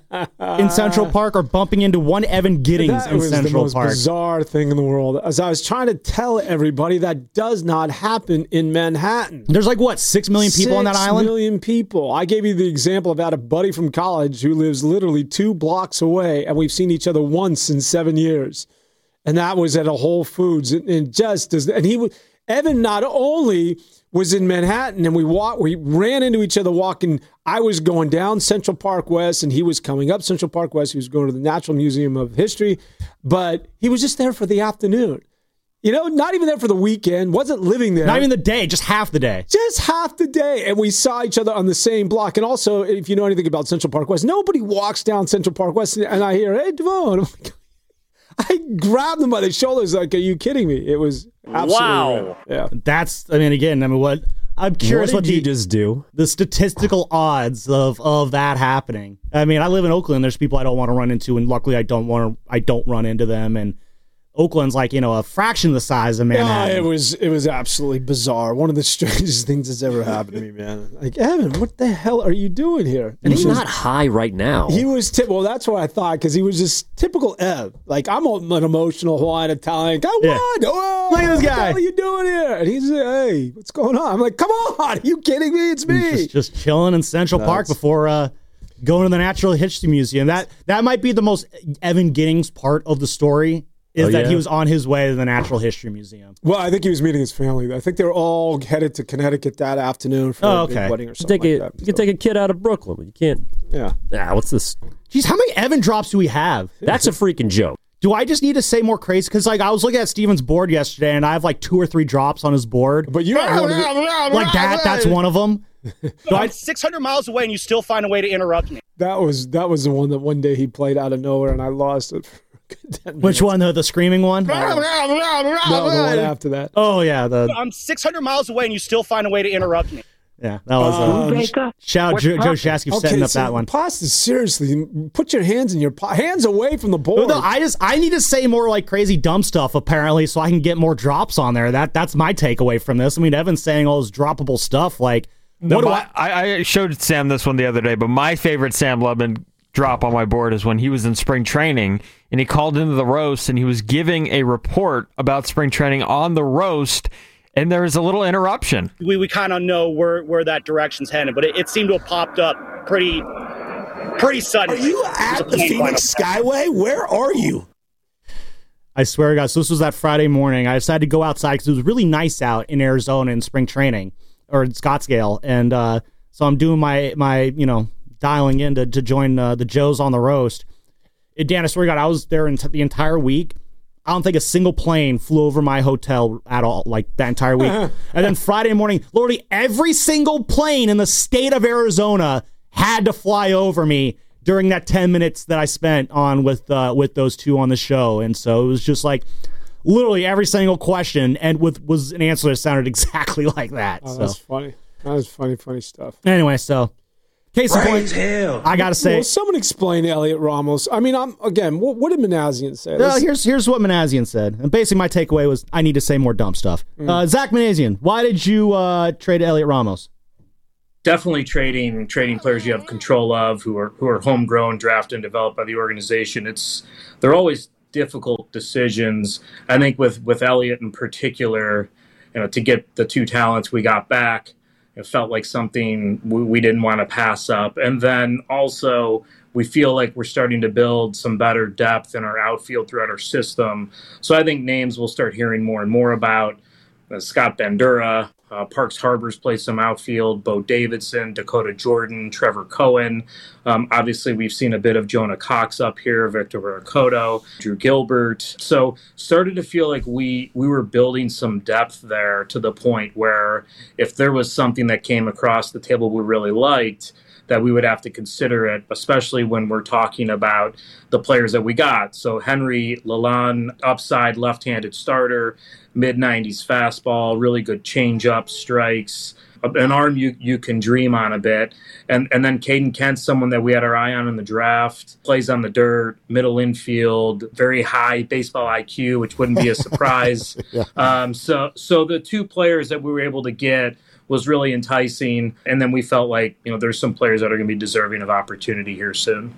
in Central Park, or bumping into one Evan Giddings that in was Central the most Park? Bizarre thing in the world. As I was trying to tell everybody, that does not happen in Manhattan. There's like, what, six million people six on that island? Six million people. I gave you the example of had a buddy from college who lives literally two blocks away, and we've seen each other once in seven years. And that was at a Whole Foods. And, and just does, and he was, Evan not only was in Manhattan, and we walked, we ran into each other walking. I was going down Central Park West, and he was coming up Central Park West. He was going to the Natural Museum of History, but he was just there for the afternoon. You know, not even there for the weekend, wasn't living there. Not even the day, just half the day. Just half the day. And we saw each other on the same block. And also, if you know anything about Central Park West, nobody walks down Central Park West, and I hear, hey, Devone. I'm like, I grabbed him by the shoulders like, are you kidding me? It was absolutely wow. Rare. Yeah. That's, I mean, again, I mean, what, I'm curious what, what did the, you just do? The statistical odds of, of that happening. I mean, I live in Oakland. There's people I don't want to run into, and luckily I don't want to, I don't run into them. And Oakland's like, you know, a fraction of the size of Manhattan. Yeah, it was it was absolutely bizarre. One of the strangest things that's ever happened to me, man. Like, Evan, what the hell are you doing here? And he's not high right now. He was, t- well, that's what I thought, because he was just typical Ev. Like, I'm an emotional Hawaiian Italian. Come Yeah. on, oh, Look at this what guy. the hell are you doing here? And he's like, hey, what's going on? I'm like, come on, are you kidding me? It's me. Just, just chilling in Central Nuts. Park before uh, going to the Natural History Museum. That that might be the most Evan Giddings part of the story, is Oh, that yeah? he was on his way to the Natural History Museum. Well, I think he was meeting his family. I think they were all headed to Connecticut that afternoon for Oh, a okay. big wedding or You something take like a, that. you can take a kid out of Brooklyn, but you can't. Yeah. Ah, what's this? Jeez, how many Evan drops do we have? That's a freaking joke. Do I just need to say more crazy? Because like I was looking at Steven's board yesterday, and I have like two or three drops on his board. But you are one of the, like that. That's one of them. Do I, I'm six hundred miles away, and you still find a way to interrupt me. that was that was the one that one day he played out of nowhere, and I lost it. which one? The, the screaming one? No, the one after that. Oh yeah, the I'm six hundred miles away, and you still find a way to interrupt me. yeah. That was uh, Um, shout out Joe, Joe Shasky for setting okay, up so that one. Pasta, seriously, put your hands in your po- hands away from the board. No, I just I need to say more like crazy dumb stuff apparently, so I can get more drops on there. That that's my takeaway from this. I mean, Evan's saying all this droppable stuff. Like, No, what do my, I, I showed Sam this one the other day, but my favorite Sam Lubman drop on my board is when he was in spring training and he called into the roast and he was giving a report about spring training on the roast, and there was a little interruption. We we kind of know where where that direction's headed, but it, it seemed to have popped up pretty, pretty sudden. Are you at the Phoenix Skyway? Where are you? I swear to God, so this was that Friday morning. I decided to go outside because it was really nice out in Arizona in spring training, or in Scottsdale. And uh, so I'm doing my, my you know, dialing in to, to join uh, the Joes on the roast. And Dan, I swear to God, I was there in t- the entire week. I don't think a single plane flew over my hotel at all, like that entire week. And then Friday morning, literally every single plane in the state of Arizona had to fly over me during that ten minutes that I spent on with uh, with those two on the show. And so it was just like literally every single question and with was an answer that sounded exactly like that. Oh, so. that's funny. That was funny, funny stuff. Anyway, so case in point, I got to say. Well, someone explain Elliot Ramos. I mean, I'm again, what, what did Manassian say? Uh, here's here's what Manassian said. And basically my takeaway was I need to say more dumb stuff. Mm. Uh, Zach Manassian, why did you uh, trade Elliot Ramos? Definitely trading trading players you have control of, who are who are homegrown, drafted, and developed by the organization. It's they're always difficult decisions. I think with with Elliott in particular, you know, to get the two talents we got back, it felt like something we, we didn't want to pass up. And then also we feel like we're starting to build some better depth in our outfield throughout our system. So I think names we'll start hearing more and more about. Uh, Scott Bandura, uh, Parks Harbor's played some outfield, Bo Davidson, Dakota Jordan, Trevor Cohen. Um, obviously, we've seen a bit of Jonah Cox up here, Victor Veracoto, Drew Gilbert. So started to feel like we we were building some depth there to the point where if there was something that came across the table we really liked, that we would have to consider it, especially when we're talking about the players that we got. So Henry Lalonde, upside left-handed starter, mid nineties fastball, really good changeup, strikes, an arm you you can dream on a bit. And and then Caden Kent, someone that we had our eye on in the draft, plays on the dirt, middle infield, very high baseball I Q, which wouldn't be a surprise. yeah. um, so so the two players that we were able to get was really enticing. And then we felt like, you know, there's some players that are going to be deserving of opportunity here soon.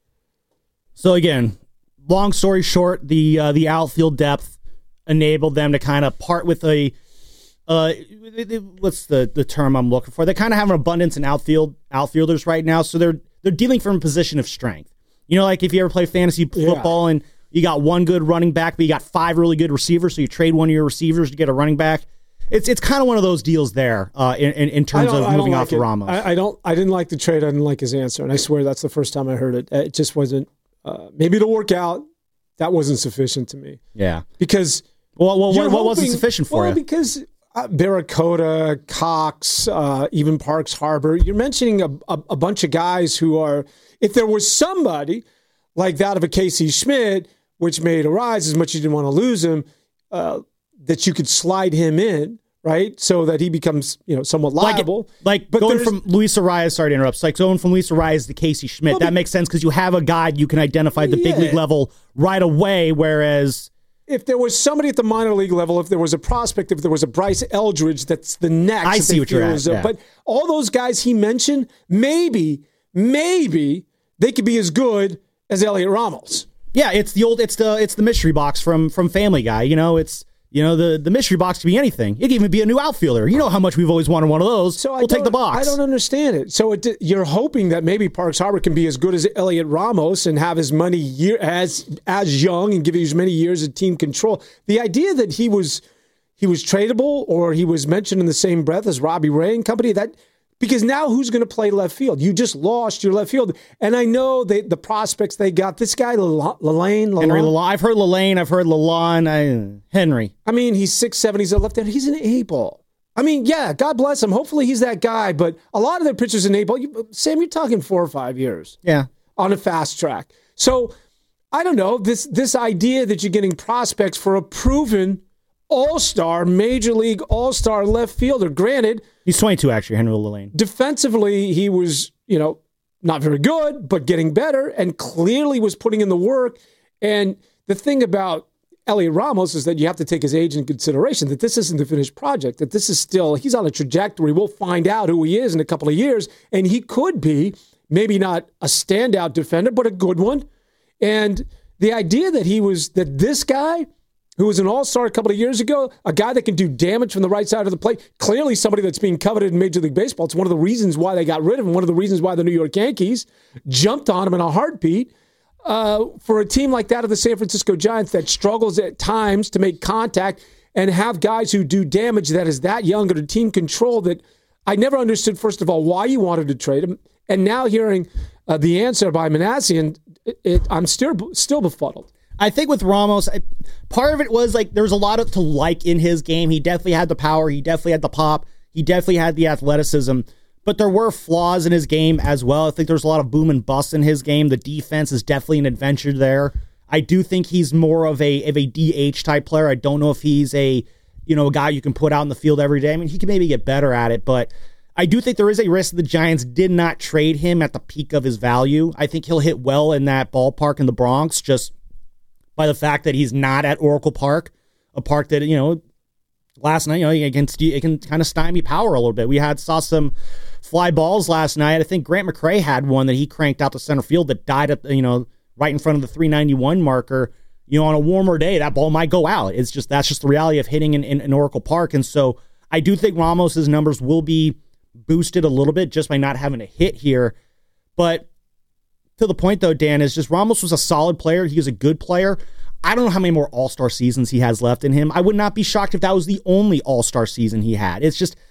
So again, long story short, the uh, the outfield depth enabled them to kind of part with a, uh, what's the, the term I'm looking for? They kind of have an abundance in outfield outfielders right now. So they're, they're dealing from a position of strength. You know, like if you ever play fantasy football yeah. and you got one good running back, but you got five really good receivers. So you trade one of your receivers to get a running back. It's it's kind of one of those deals there uh, in, in in terms of moving off like of Ramos. I, I don't. I didn't like the trade. I didn't like his answer, and I swear that's the first time I heard it. It just wasn't. Uh, maybe it'll work out. That wasn't sufficient to me. Yeah, because well, well what, hoping, what wasn't sufficient for well, you? Because uh, Barracuda, Cox, uh, even Parks Harbor. You're mentioning a, a, a bunch of guys who are. If there was somebody like that of a Casey Schmidt, which made arise as much as you didn't want to lose him, uh, that you could slide him in. Right, so that he becomes, you know, somewhat liable. Like, like but going from Luis Arias, sorry to interrupt, like going from Luis Arias to Casey Schmidt, well, that makes sense because you have a guy you can identify at the yeah. big league level right away, whereas... If there was somebody at the minor league level, if there was a prospect, if there was a Bryce Eldridge that's the next... I see what you're at, yeah. But all those guys he mentioned, maybe, maybe they could be as good as Elliot Ramos. Yeah, it's the old, it's the it's the mystery box from, from Family Guy, you know, it's... You know, the, the mystery box could be anything. It could even be a new outfielder. You know how much we've always wanted one of those. So we'll take the box. I don't understand it. So it, you're hoping that maybe Parks Harbor can be as good as Elliot Ramos and have as many year as as young and give you as many years of team control. The idea that he was he was tradable or he was mentioned in the same breath as Robbie Ray and company, that because now who's going to play left field? You just lost your left field. And I know they, the prospects they got, this guy, Lalane. Henry Lalonde. I've heard Lalane. I've heard Lalonde. I, Henry. I mean, he's six seven. He's a left-hander. He's an A-ball. I mean, yeah, God bless him. Hopefully he's that guy. But a lot of their pitchers in A-ball, you, Sam, you're talking four or five years. Yeah. On a fast track. So, I don't know, this this idea that you're getting prospects for a proven all-star, major league all-star left fielder. Granted, he's twenty-two, actually, Henry Lalane. Defensively, he was, you know, not very good, but getting better and clearly was putting in the work. And the thing about Elliot Ramos is that you have to take his age into consideration, that this isn't the finished project, that this is still, he's on a trajectory. We'll find out who he is in a couple of years, and he could be maybe not a standout defender, but a good one. And the idea that he was, that this guy who was an all-star a couple of years ago, a guy that can do damage from the right side of the plate, clearly somebody that's being coveted in Major League Baseball. It's one of the reasons why they got rid of him, one of the reasons why the New York Yankees jumped on him in a heartbeat. Uh, for a team like that of the San Francisco Giants that struggles at times to make contact and have guys who do damage that is that young under team control, that I never understood, first of all, why you wanted to trade him. And now hearing uh, the answer by Manassian, it, it, I'm still, still befuddled. I think with Ramos, part of it was like there was a lot of to like in his game. He definitely had the power. He definitely had the pop. He definitely had the athleticism. But there were flaws in his game as well. I think there's a lot of boom and bust in his game. The defense is definitely an adventure there. I do think he's more of a of a D H type player. I don't know if he's a you know a guy you can put out in the field every day. I mean, he can maybe get better at it, but I do think there is a risk that the Giants did not trade him at the peak of his value. I think he'll hit well in that ballpark in the Bronx, just by the fact that he's not at Oracle Park, a park that, you know, last night, you know, it can, it can kind of stymie power a little bit. We had saw some fly balls last night. I think Grant McCray had one that he cranked out to center field that died at, you know, right in front of the three ninety-one marker. You know, on a warmer day, that ball might go out. It's just, that's just the reality of hitting in, in, in Oracle Park. And so I do think Ramos's numbers will be boosted a little bit just by not having a hit here. But to the point, though, Dan, is just Ramos was a solid player. He was a good player. I don't know how many more all-star seasons he has left in him. I would not be shocked if that was the only all-star season he had. It's just,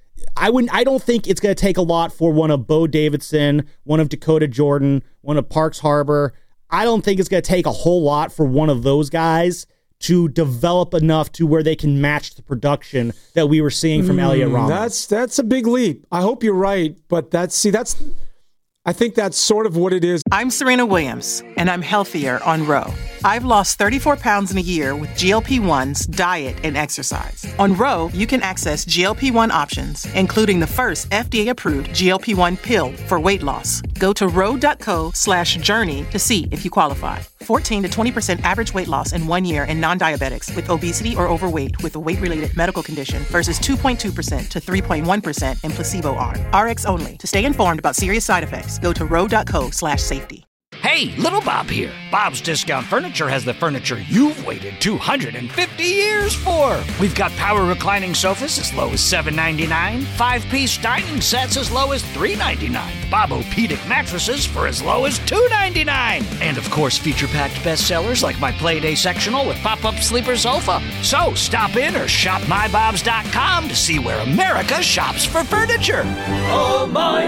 I wouldn't. I don't think it's going to take a lot for one of Bo Davidson, one of Dakota Jordan, one of Parks Harbor. I don't think it's going to take a whole lot for one of those guys to develop enough to where they can match the production that we were seeing from mm, Elliot Ramos. That's that's a big leap. I hope you're right, but that's see that's. I think that's sort of what it is. I'm Serena Williams, and I'm healthier on Row. I've lost thirty-four pounds in a year with G L P ones, diet, and exercise. On Row, you can access G L P one options, including the first F D A-approved G L P one pill for weight loss. Go to row.co slash journey to see if you qualify. fourteen to twenty percent average weight loss in one year in non-diabetics with obesity or overweight with a weight-related medical condition versus two point two percent to three point one percent in placebo arm. R X only. To stay informed about serious side effects, go to row.co slash safety. Hey, Little Bob here. Bob's Discount Furniture has the furniture you've waited two hundred fifty years for. We've got power reclining sofas as low as seven ninety-nine, five-piece dining sets as low as three ninety-nine, Bob-O-Pedic mattresses for as low as two ninety-nine, and of course feature-packed bestsellers like my Playday sectional with pop-up sleeper sofa. So stop in or shop my bobs dot com to see where America shops for furniture. Oh, my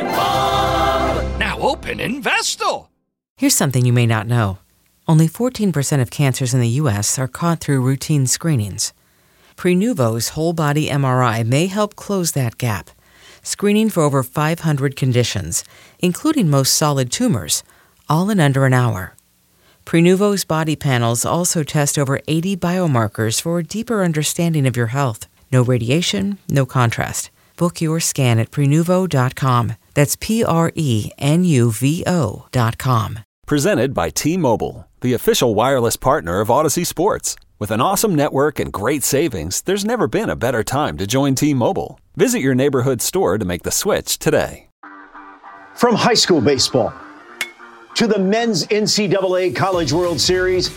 Bob! Now open in Vestal. Here's something you may not know. Only fourteen percent of cancers in the U S are caught through routine screenings. Prenuvo's whole-body M R I may help close that gap, screening for over five hundred conditions, including most solid tumors, all in under an hour. Prenuvo's body panels also test over eighty biomarkers for a deeper understanding of your health. No radiation, no contrast. Book your scan at Prenuvo dot com. That's P R E N U V O dot com. Presented by T-Mobile, the official wireless partner of Odyssey Sports. With an awesome network and great savings, there's never been a better time to join T-Mobile. Visit your neighborhood store to make the switch today. From high school baseball to the men's N C double A College World Series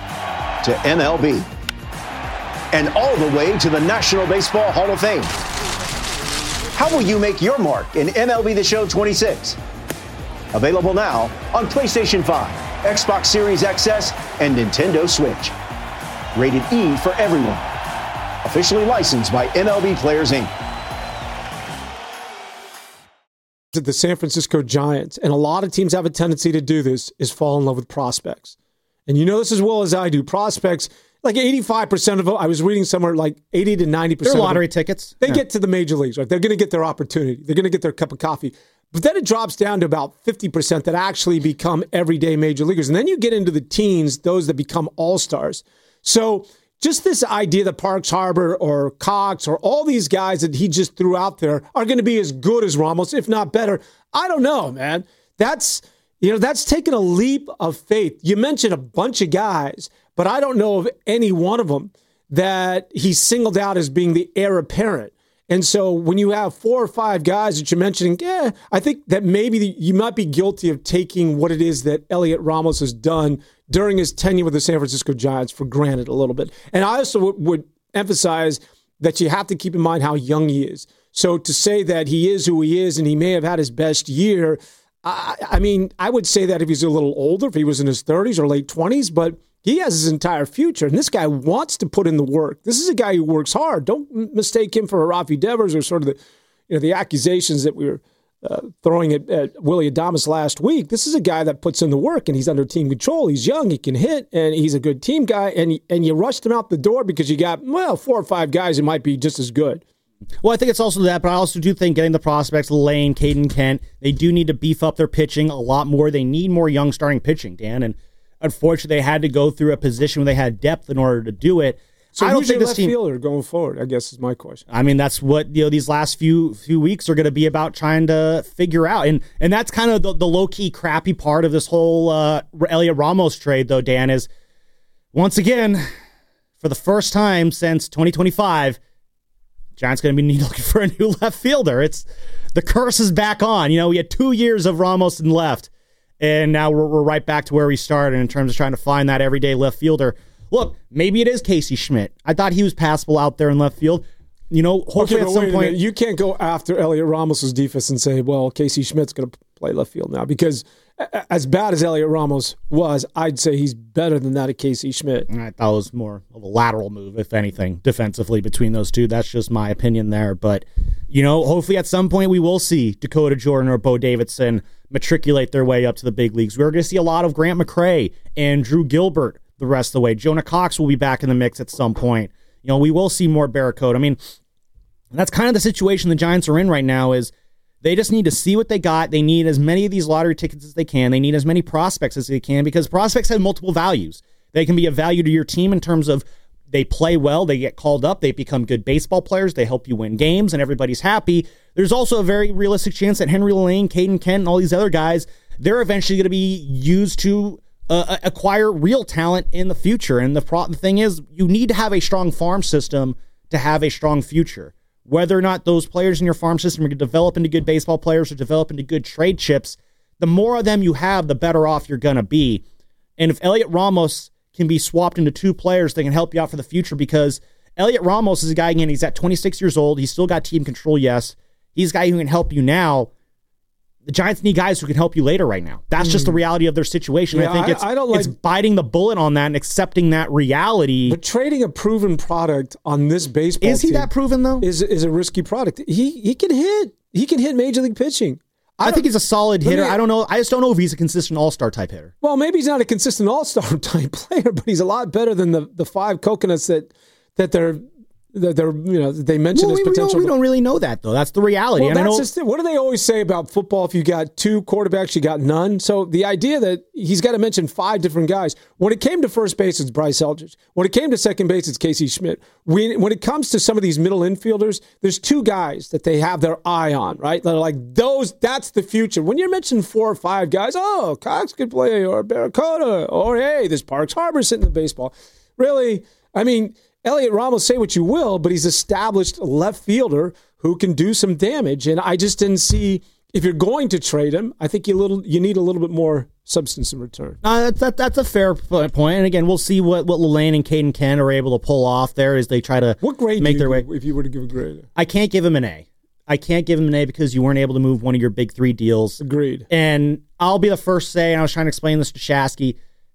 to M L B and all the way to the National Baseball Hall of Fame. How will you make your mark in M L B The Show twenty-six? Available now on PlayStation five, Xbox Series X S, and Nintendo Switch. Rated E for everyone. Officially licensed by M L B Players, Incorporated. The San Francisco Giants, and a lot of teams have a tendency to do this, is fall in love with prospects. And you know this as well as I do. Prospects, like eighty-five percent of them, I was reading somewhere like eighty to ninety percent They're lottery of them, tickets. They yeah. get to the major leagues, right? They're going to get their opportunity. They're going to get their cup of coffee. But then it drops down to about fifty percent that actually become everyday major leaguers. And then you get into the teens, those that become all-stars. So just this idea that Parks Harbor or Cox or all these guys that he just threw out there are going to be as good as Ramos, if not better. I don't know, man. That's, you know, that's taking a leap of faith. You mentioned a bunch of guys, but I don't know of any one of them that he singled out as being the heir apparent. And so when you have four or five guys that you're mentioning, yeah, I think that maybe the, you might be guilty of taking what it is that Elliot Ramos has done during his tenure with the San Francisco Giants for granted a little bit. And I also w- would emphasize that you have to keep in mind how young he is. So to say that he is who he is and he may have had his best year, I, I mean, I would say that if he's a little older, if he was in his thirties or late twenties, but he has his entire future, and this guy wants to put in the work. This is a guy who works hard. Don't mistake him for a Rafi Devers or sort of the, you know, the accusations that we were uh, throwing at, at Willie Adames last week. This is a guy that puts in the work, and he's under team control. He's young, he can hit, and he's a good team guy. And and you rushed him out the door because you got well four or five guys who might be just as good. Well, I think it's also that, but I also do think getting the prospects, Lane, Caden Kent, they do need to beef up their pitching a lot more. They need more young starting pitching, Dan, and unfortunately, they had to go through a position where they had depth in order to do it. So I don't who's think your this left team fielder going forward, I guess is my question. I mean, that's what, you know, these last few few weeks are going to be about trying to figure out. And and that's kind of the, the low-key crappy part of this whole uh, Elliot Ramos trade, though, Dan, is once again, for the first time since twenty twenty-five, Giants going to be looking for a new left fielder. It's the curse is back on. You know, we had two years of Ramos in left. And now we're, we're right back to where we started in terms of trying to find that everyday left fielder. Look, maybe it is Casey Schmidt. I thought he was passable out there in left field. You know, hopefully okay, at some point... You can't go after Elliot Ramos' defense and say, well, Casey Schmidt's going to play left field now. Because as bad as Elliot Ramos was, I'd say he's better than that of Casey Schmidt. I thought it was more of a lateral move, if anything, defensively between those two. That's just my opinion there. But, you know, hopefully at some point we will see Dakota Jordan or Bo Davidson matriculate their way up to the big leagues. We're going to see a lot of Grant McCray and Drew Gilbert the rest of the way. Jonah Cox will be back in the mix at some point. You know, we will see more Barracuda. I mean, that's kind of the situation the Giants are in right now is they just need to see what they got. They need as many of these lottery tickets as they can. They need as many prospects as they can because prospects have multiple values. They can be a value to your team in terms of they play well, they get called up, they become good baseball players, they help you win games, and everybody's happy. There's also a very realistic chance that Henry Lane, Caden Kent, and all these other guys, they're eventually going to be used to uh, acquire real talent in the future. And the, pro- the thing is, you need to have a strong farm system to have a strong future. Whether or not those players in your farm system are going to develop into good baseball players or develop into good trade chips, the more of them you have, the better off you're going to be. And if Elliot Ramos can be swapped into two players that can help you out for the future, because Elliot Ramos is a guy, again, he's at twenty-six years old. He's still got team control, yes. He's a guy who can help you now. The Giants need guys who can help you later right now. That's mm. just the reality of their situation. Yeah, I think it's, I, I don't like, it's biting the bullet on that and accepting that reality. But trading a proven product on this baseball Is he team that proven, though? Is, is a risky product. He he can hit. He can hit Major League pitching. I, I think he's a solid hitter. Me, I don't know. I just don't know if he's a consistent all-star type hitter. Well, maybe he's not a consistent all-star type player, but he's a lot better than the, the five coconuts that that they're that they're you know they mentioned well, as we, potential. We don't, we don't really know that though. That's the reality. Well, and that's I know, just it. What do they always say about football? If you got two quarterbacks, you got none. So the idea that he's got to mention five different guys. When it came to first base, it's Bryce Eldridge. When it came to second base, it's Casey Schmidt. When, when it comes to some of these middle infielders, there's two guys that they have their eye on, right? They're like those. That's the future. When you're mentioning four or five guys, oh, Cox could play, or Barracuda, or hey, this Parks Harbor sitting in the baseball. Really, I mean. Elliot Ramos, say what you will, but he's established left fielder who can do some damage. And I just didn't see, if you're going to trade him, I think you little you need a little bit more substance in return. Uh, that's, that, that's a fair point. And again, we'll see what, what Lane and Caden Kent are able to pull off there as they try to what grade make do their you, way. If you were to give a grade? I can't give him an A. I can't give him an A because you weren't able to move one of your big three deals. Agreed. And I'll be the first to say, and I was trying to explain this to Shasky,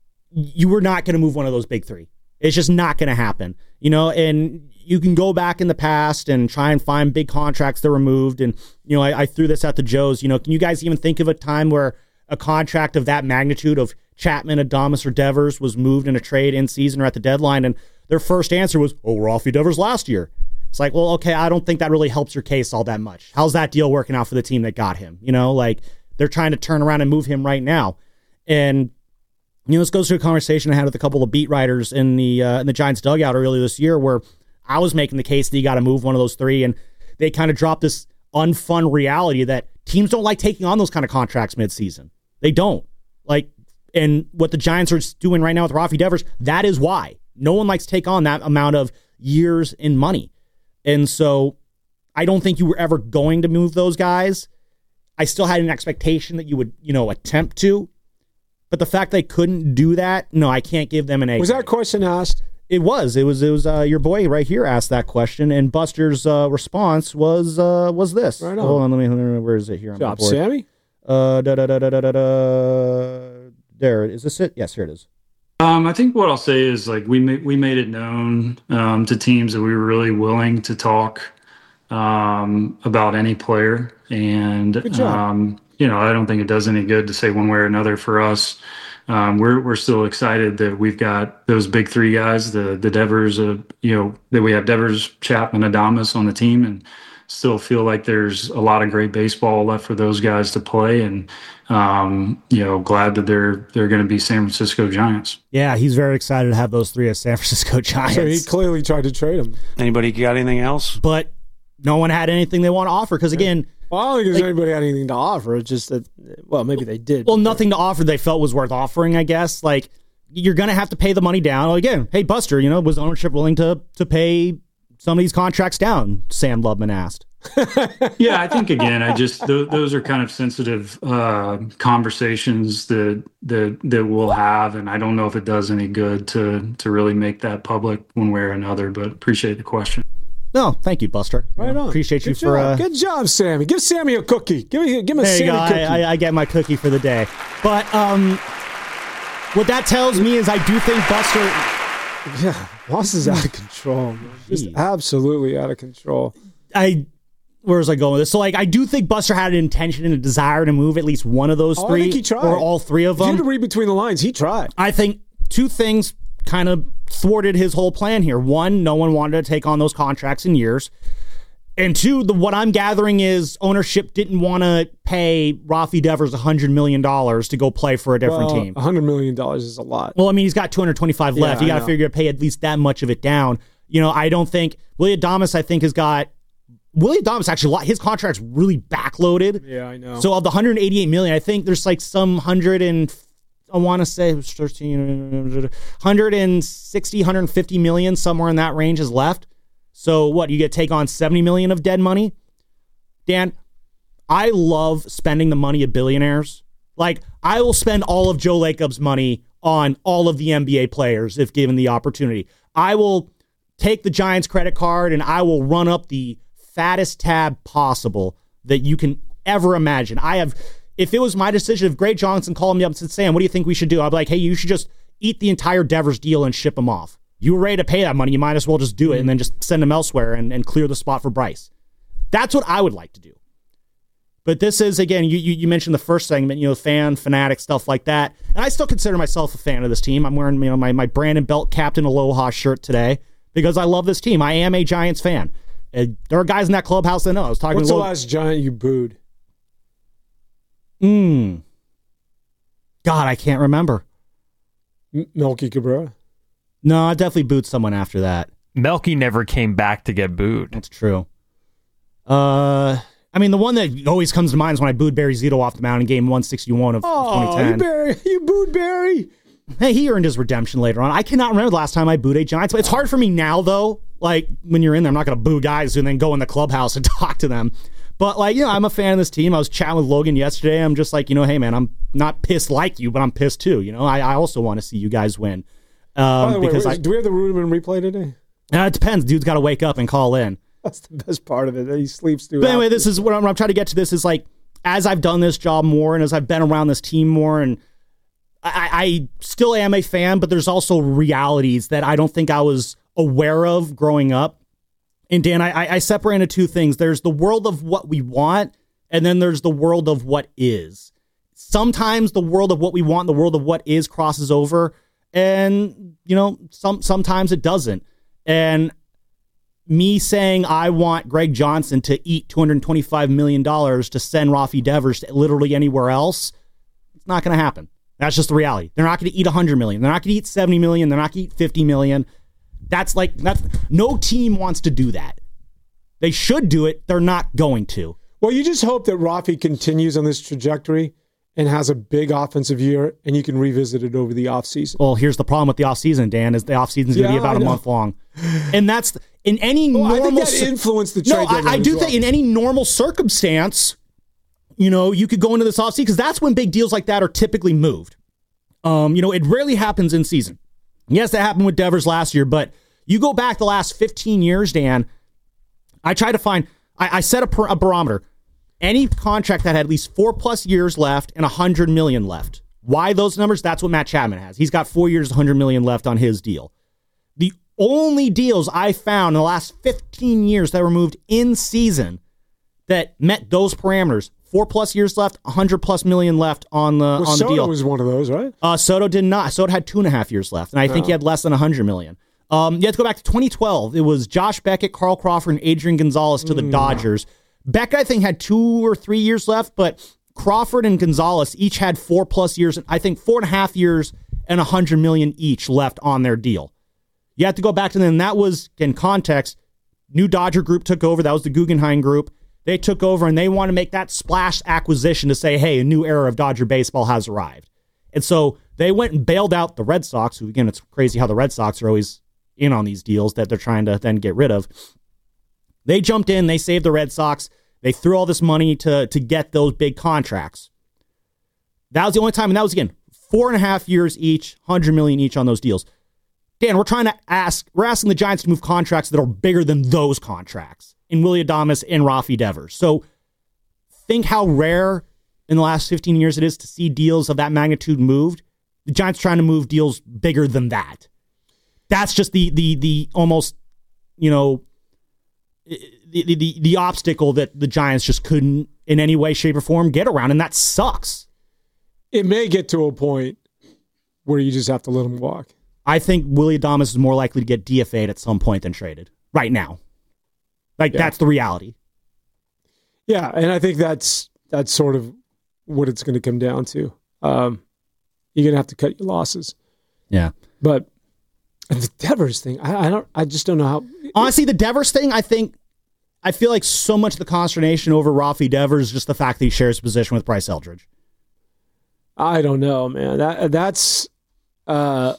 you were not going to move one of those big three. It's just not going to happen, you know, and you can go back in the past and try and find big contracts that were moved. And, you know, I, I threw this out to Joe's, you know, can you guys even think of a time where a contract of that magnitude of Chapman, Adames, or Devers was moved in a trade in season or at the deadline? And their first answer was, oh, Rafi Devers last year. It's like, well, okay, I don't think that really helps your case all that much. How's that deal working out for the team that got him? You know, like they're trying to turn around and move him right now. And, you know, this goes to a conversation I had with a couple of beat writers in the uh, in the Giants dugout earlier this year where I was making the case that you got to move one of those three, and they kind of dropped this unfun reality that teams don't like taking on those kind of contracts midseason. They don't. Like, and what the Giants are doing right now with Rafi Devers, that is why. No one likes to take on that amount of years in money. And so I don't think you were ever going to move those guys. I still had an expectation that you would, you know, attempt to. But the fact they couldn't do that, no, I can't give them an A. Was that question asked? It was. It was. It was. Uh, your boy right here asked that question, and Buster's uh, response was uh, was this. Right on. Hold on. Let me. Let me where is it here? On Job, my board? Sammy. Uh, da, da, da, da, da, da, da. There. Is this it? Yes, here it is. Um, I think what I'll say is like we made we made it known um, to teams that we were really willing to talk um, about any player, and Good job. um, you know I don't think it does any good to say one way or another for us. Um, we're we're still excited that we've got those big three guys, the the Devers, uh, you know, that we have Devers, Chapman, Adames on the team, and still feel like there's a lot of great baseball left for those guys to play, and um, you know, glad that they're they're going to be San Francisco Giants. Yeah, he's very excited to have those three as San Francisco Giants. So he clearly tried to trade him. Anybody got anything else? But no one had anything they want to offer because again. Well, I don't think there's like, anybody had anything to offer. It's just that, well, maybe they did. Well, nothing to offer they felt was worth offering, I guess. Like, you're going to have to pay the money down. Well, again, hey, Buster, you know, was ownership willing to to pay some of these contracts down? Sam Lubman asked. Yeah, I think, again, I just, th- those are kind of sensitive uh, conversations that, that, that we'll have. And I don't know if it does any good to, to really make that public one way or another, but appreciate the question. No, thank you, Buster. Right you know, on. Appreciate Good you job. for. Uh, Good job, Sammy. Give Sammy a cookie. Give me, give him a there Sammy you go. cookie. I, I, I get my cookie for the day. But um, what that tells me is I do think Buster. Yeah, Moss is out of control. Man. Just absolutely out of control. I. Where was I going with this? So, like, I do think Buster had an intention and a desire to move at least one of those Oh, three, I think he tried. or all three of If you them. had to read between the lines, he tried. I think two things kind of thwarted his whole plan here. One, no one wanted to take on those contracts in years. And two, the what I'm gathering is ownership didn't want to pay Rafi Devers one hundred million dollars to go play for a different well, team. one hundred million dollars is a lot. Well, I mean, he's got two hundred twenty-five left. Yeah, You I got to know. figure to pay at least that much of it down. You know, I don't think Willie Adames, I think, has got Willie Adames actually, a lot- his contract's really backloaded. Yeah, I know. So of the one hundred eighty-eight million dollars, I think there's like some hundred and I want to say it was thirteen, one hundred sixty, one hundred fifty million, somewhere in that range is left. So what, you get to take on seventy million of dead money? Dan, I love spending the money of billionaires. Like, I will spend all of Joe Lacob's money on all of the N B A players if given the opportunity. I will take the Giants credit card and I will run up the fattest tab possible that you can ever imagine. I have, if it was my decision, if Gray Johnson called me up and said, Sam, what do you think we should do? I'd be like, hey, you should just eat the entire Devers deal and ship him off. You were ready to pay that money. You might as well just do it and then just send him elsewhere and, and clear the spot for Bryce. That's what I would like to do. But this is, again, you, you you mentioned the first segment, you know, fan, fanatic, stuff like that. And I still consider myself a fan of this team. I'm wearing, you know, my, my Brandon Belt Captain Aloha shirt today because I love this team. I am a Giants fan. Uh, there are guys in that clubhouse that know. I was talking What's to the Lo- last Giant you booed? Mm. God, I can't remember. M- Melky Cabrera? No, I definitely booed someone after that. Melky never came back to get booed. That's true. Uh, I mean, the one that always comes to mind is when I booed Barry Zito off the mound in game one sixty-one of Oh, twenty ten. you, Barry, you booed Barry. Hey, he earned his redemption later on. I cannot remember the last time I booed a Giants. It's hard for me now, though. Like, when you're in there, I'm not going to boo guys and then go in the clubhouse and talk to them. But, like, you know, I'm a fan of this team. I was chatting with Logan yesterday. I'm just like, you know, hey, man, I'm not pissed like you, but I'm pissed too. You know, I, I also want to see you guys win. Um, By the way, because wait, I, do we have the Ruderman replay today? uh, it depends. Dude's got to wake up and call in. That's the best part of it. That he sleeps through. But anyway, this is what I'm, what I'm trying to get to. This is like, as I've done this job more and as I've been around this team more, and I, I still am a fan, but there's also realities that I don't think I was aware of growing up. And Dan, I, I separate into two things. There's the world of what we want, and then there's the world of what is. Sometimes the world of what we want, the world of what is crosses over, and, you know, some sometimes it doesn't. And me saying I want Greg Johnson to eat two hundred twenty-five million dollars to send Rafi Devers to literally anywhere else, it's not going to happen. That's just the reality. They're not going to eat one hundred million dollars. They're not going to eat seventy million dollars. They're not going to eat fifty million dollars. That's like, that's no team wants to do that. They should do it. They're not going to. Well, you just hope that Rafi continues on this trajectory and has a big offensive year, and you can revisit it over the offseason. Well, here's the problem with the offseason, Dan, is the offseason is going to Yeah, be about I a know. month long. And that's in any Well, normal... I think that cir- influenced the No, trade I, deadline I as do well. think in any normal circumstance, you know, you could go into this offseason because that's when big deals like that are typically moved. Um, you know, it rarely happens in season. Yes, that happened with Devers last year, but you go back the last fifteen years, Dan, I try to find... I, I set a, per, a barometer. Any contract that had at least four plus years left and one hundred million left. Why those numbers? That's what Matt Chapman has. He's got four years, one hundred million left on his deal. The only deals I found in the last fifteen years that were moved in season that met those parameters, four plus years left, one hundred plus million left on the, Well, on Soto the deal. was one of those, right? Uh, Soto did not. Soto had two and a half years left, and I think Oh. he had less than one hundred million. Um, you have to go back to twenty twelve. It was Josh Beckett, Carl Crawford, and Adrian Gonzalez to the Mm. Dodgers. Beckett, I think, had two or three years left, but Crawford and Gonzalez each had four plus years, I think four and a half years and one hundred million each left on their deal. You have to go back to them. And that was, in context, new Dodger group took over. That was the Guggenheim group. They took over, and they want to make that splash acquisition to say, hey, a new era of Dodger baseball has arrived. And so they went and bailed out the Red Sox, who, again, it's crazy how the Red Sox are always in on these deals that they're trying to then get rid of. They jumped in, they saved the Red Sox, they threw all this money to, to get those big contracts. That was the only time, and that was, again, four and a half years each, one hundred million each on those deals. Dan, we're trying to ask, we're asking the Giants to move contracts that are bigger than those contracts in Willy Adames and Rafi Devers. So think how rare in the last fifteen years it is to see deals of that magnitude moved. The Giants trying to move deals bigger than that. That's just the the the almost, you know, the, the, the, the obstacle that the Giants just couldn't in any way, shape, or form get around, and that sucks. It may get to a point where you just have to let them walk. I think Willy Adames is more likely to get D F A'd at some point than traded right now. Like, Yeah. that's the reality. Yeah, and I think that's that's sort of what it's going to come down to. Um, you're going to have to cut your losses. Yeah. But the Devers thing, I, I don't. I just don't know how. Honestly, the Devers thing, I think, I feel like so much of the consternation over Rafi Devers is just the fact that he shares position with Bryce Eldridge. I don't know, man. That that's uh,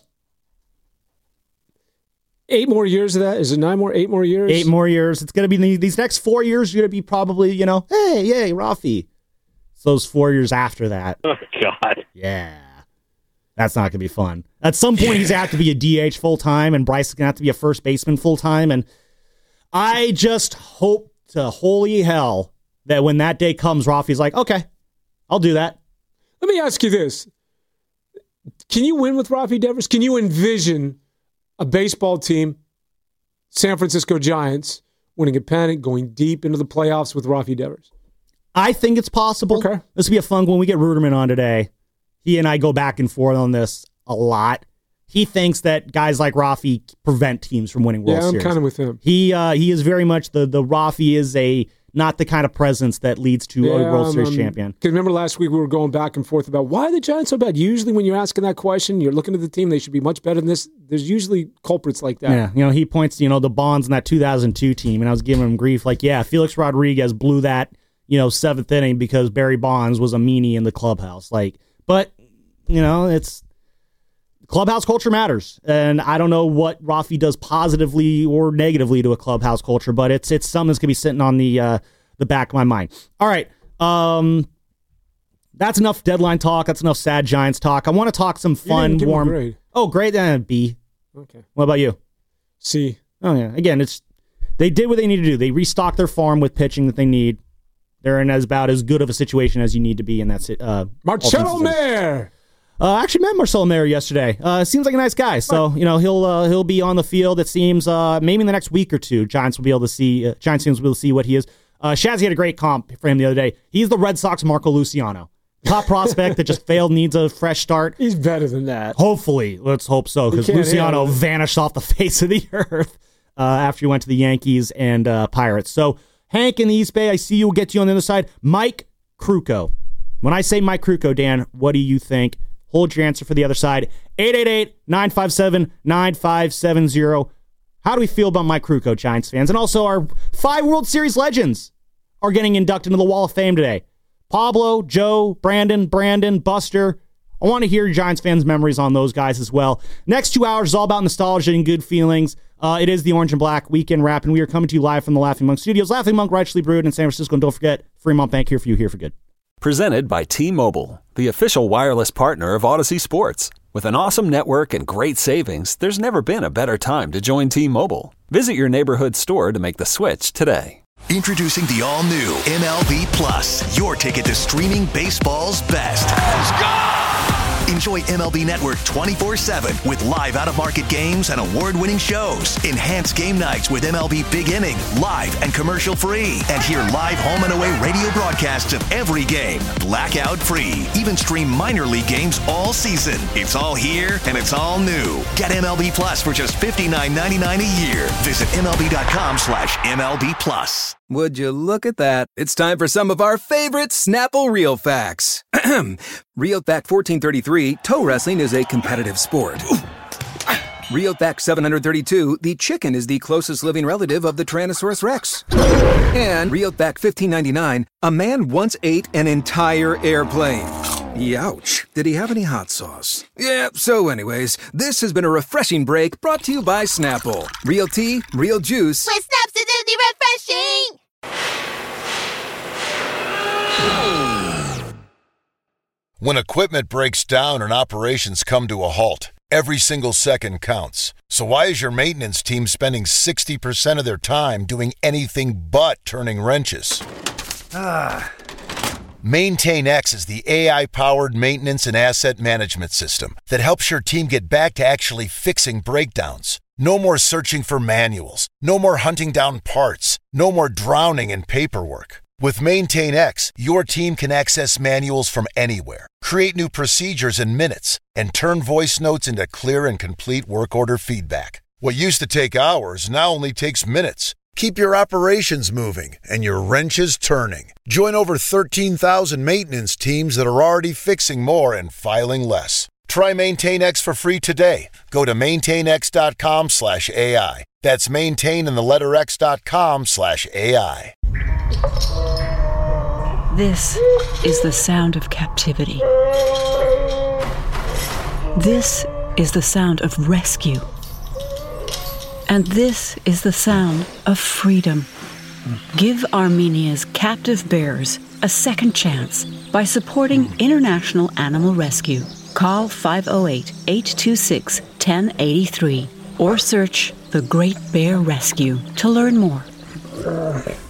eight more years of that. Is it nine more? Eight more years? Eight more years. It's going to be these next four years. You're going to be probably, you know, hey, yay, Rafi. It's those four years after that. Oh, God. Yeah. That's not going to be fun. At some point, he's going to have to be a D H full time, and Bryce is going to have to be a first baseman full time. And I just hope to holy hell that when that day comes, Rafi's like, okay, I'll do that. Let me ask you this: can you win with Rafi Devers? Can you envision a baseball team, San Francisco Giants, winning a pennant, going deep into the playoffs with Rafi Devers? I think it's possible. Okay. This will be a fun when we get Ruderman on today. He and I go back and forth on this a lot. He thinks that guys like Rafi prevent teams from winning World yeah, I'm Series. kind of with him. He uh, he is very much the the Rafi is a not the kind of presence that leads to Yeah, a World Series um, champion. Because remember last week we were going back and forth about why are the Giants so bad? Usually when you're asking that question, you're looking at the team, they should be much better than this. There's usually culprits like that. Yeah, you know, he points to, you know, the Bonds in that two thousand two team, and I was giving him grief. Like, yeah, Felix Rodriguez blew that, you know, seventh inning because Barry Bonds was a meanie in the clubhouse. Like, but, you know, it's clubhouse culture matters. And I don't know what Rafi does positively or negatively to a clubhouse culture, but it's it's something that's going to be sitting on the uh, the back of my mind. All right. Um, that's enough deadline talk. That's enough sad Giants talk. I want to talk some You fun, didn't give him a warm. grade. Oh, great. Uh, B. Okay. What about you? C. Oh, yeah. Again, it's they did what they need to do. They restocked their farm with pitching that they need. They're in as about as good of a situation as you need to be in that. si- Uh, Marcelo offensive- Mayer. Uh, I actually met Marcelo Mayer yesterday. Uh, seems like a nice guy. So, you know, he'll uh, he'll be on the field. It seems uh, maybe in the next week or two, Giants will be able to see. Uh, Giants teams will be able to see what he is. Uh, Shazzy had a great comp for him the other day. He's the Red Sox Marco Luciano, top prospect that just failed, needs a fresh start. He's better than that. Hopefully, let's hope so, because He can't Luciano handle it. vanished off the face of the earth uh, after he went to the Yankees and uh, Pirates. So, Hank in the East Bay, I see you. We'll get to you on the other side. Mike Krukow. When I say Mike Krukow, Dan, what do you think? Hold your answer for the other side. eight eight eight, nine five seven, nine five seven zero. How do we feel about Mike Krukow, Giants fans? And also, our five World Series legends are getting inducted into the Wall of Fame today. Pablo, Joe, Brandon, Brandon, Buster. I want to hear Giants fans' memories on those guys as well. Next two hours is all about nostalgia and good feelings. Uh, it is the Orange and Black Weekend Wrap, and we are coming to you live from the Laughing Monk Studios. Laughing Monk, rightfully brewed in San Francisco. And don't forget, Fremont Bank here for you, here for good. Presented by T-Mobile, the official wireless partner of Odyssey Sports. With an awesome network and great savings, there's never been a better time to join T-Mobile. Visit your neighborhood store to make the switch today. Introducing the all-new M L B Plus, your ticket to streaming baseball's best. Let's go! Enjoy M L B Network twenty-four seven with live out-of-market games and award-winning shows. Enhance game nights with M L B Big Inning, live and commercial-free. And hear live home and away radio broadcasts of every game, blackout-free. Even stream minor league games all season. It's all here and it's all new. Get M L B Plus for just fifty-nine ninety-nine a year. Visit MLB.com slash MLB Plus. Would you look at that? It's time for some of our favorite Snapple Real Facts. Real Fact fourteen thirty-three, toe wrestling is a competitive sport. Real Fact seven hundred thirty-two, the chicken is the closest living relative of the Tyrannosaurus Rex. And Real Fact fifteen ninety-nine, a man once ate an entire airplane. Youch. Did he have any hot sauce? Yeah, so anyways, this has been a refreshing break brought to you by Snapple. Real tea, real juice. With Snap's acidity refreshing! When equipment breaks down and operations come to a halt, every single second counts. So why is your maintenance team spending sixty percent of their time doing anything but turning wrenches? Ah. MaintainX is the A I-powered maintenance and asset management system that helps your team get back to actually fixing breakdowns. No more searching for manuals. No more hunting down parts. No more drowning in paperwork. With MaintainX, your team can access manuals from anywhere, create new procedures in minutes, and turn voice notes into clear and complete work order feedback. What used to take hours now only takes minutes. Keep your operations moving and your wrenches turning. Join over thirteen thousand maintenance teams that are already fixing more and filing less. Try MaintainX for free today. Go to maintainx.com slash AI. That's maintain and the letter x.com slash AI. This is the sound of captivity. This is the sound of rescue. And this is the sound of freedom. Give Armenia's captive bears a second chance by supporting International Animal Rescue. Call five oh eight, eight two six, one oh eight three or search The Great Bear Rescue to learn more.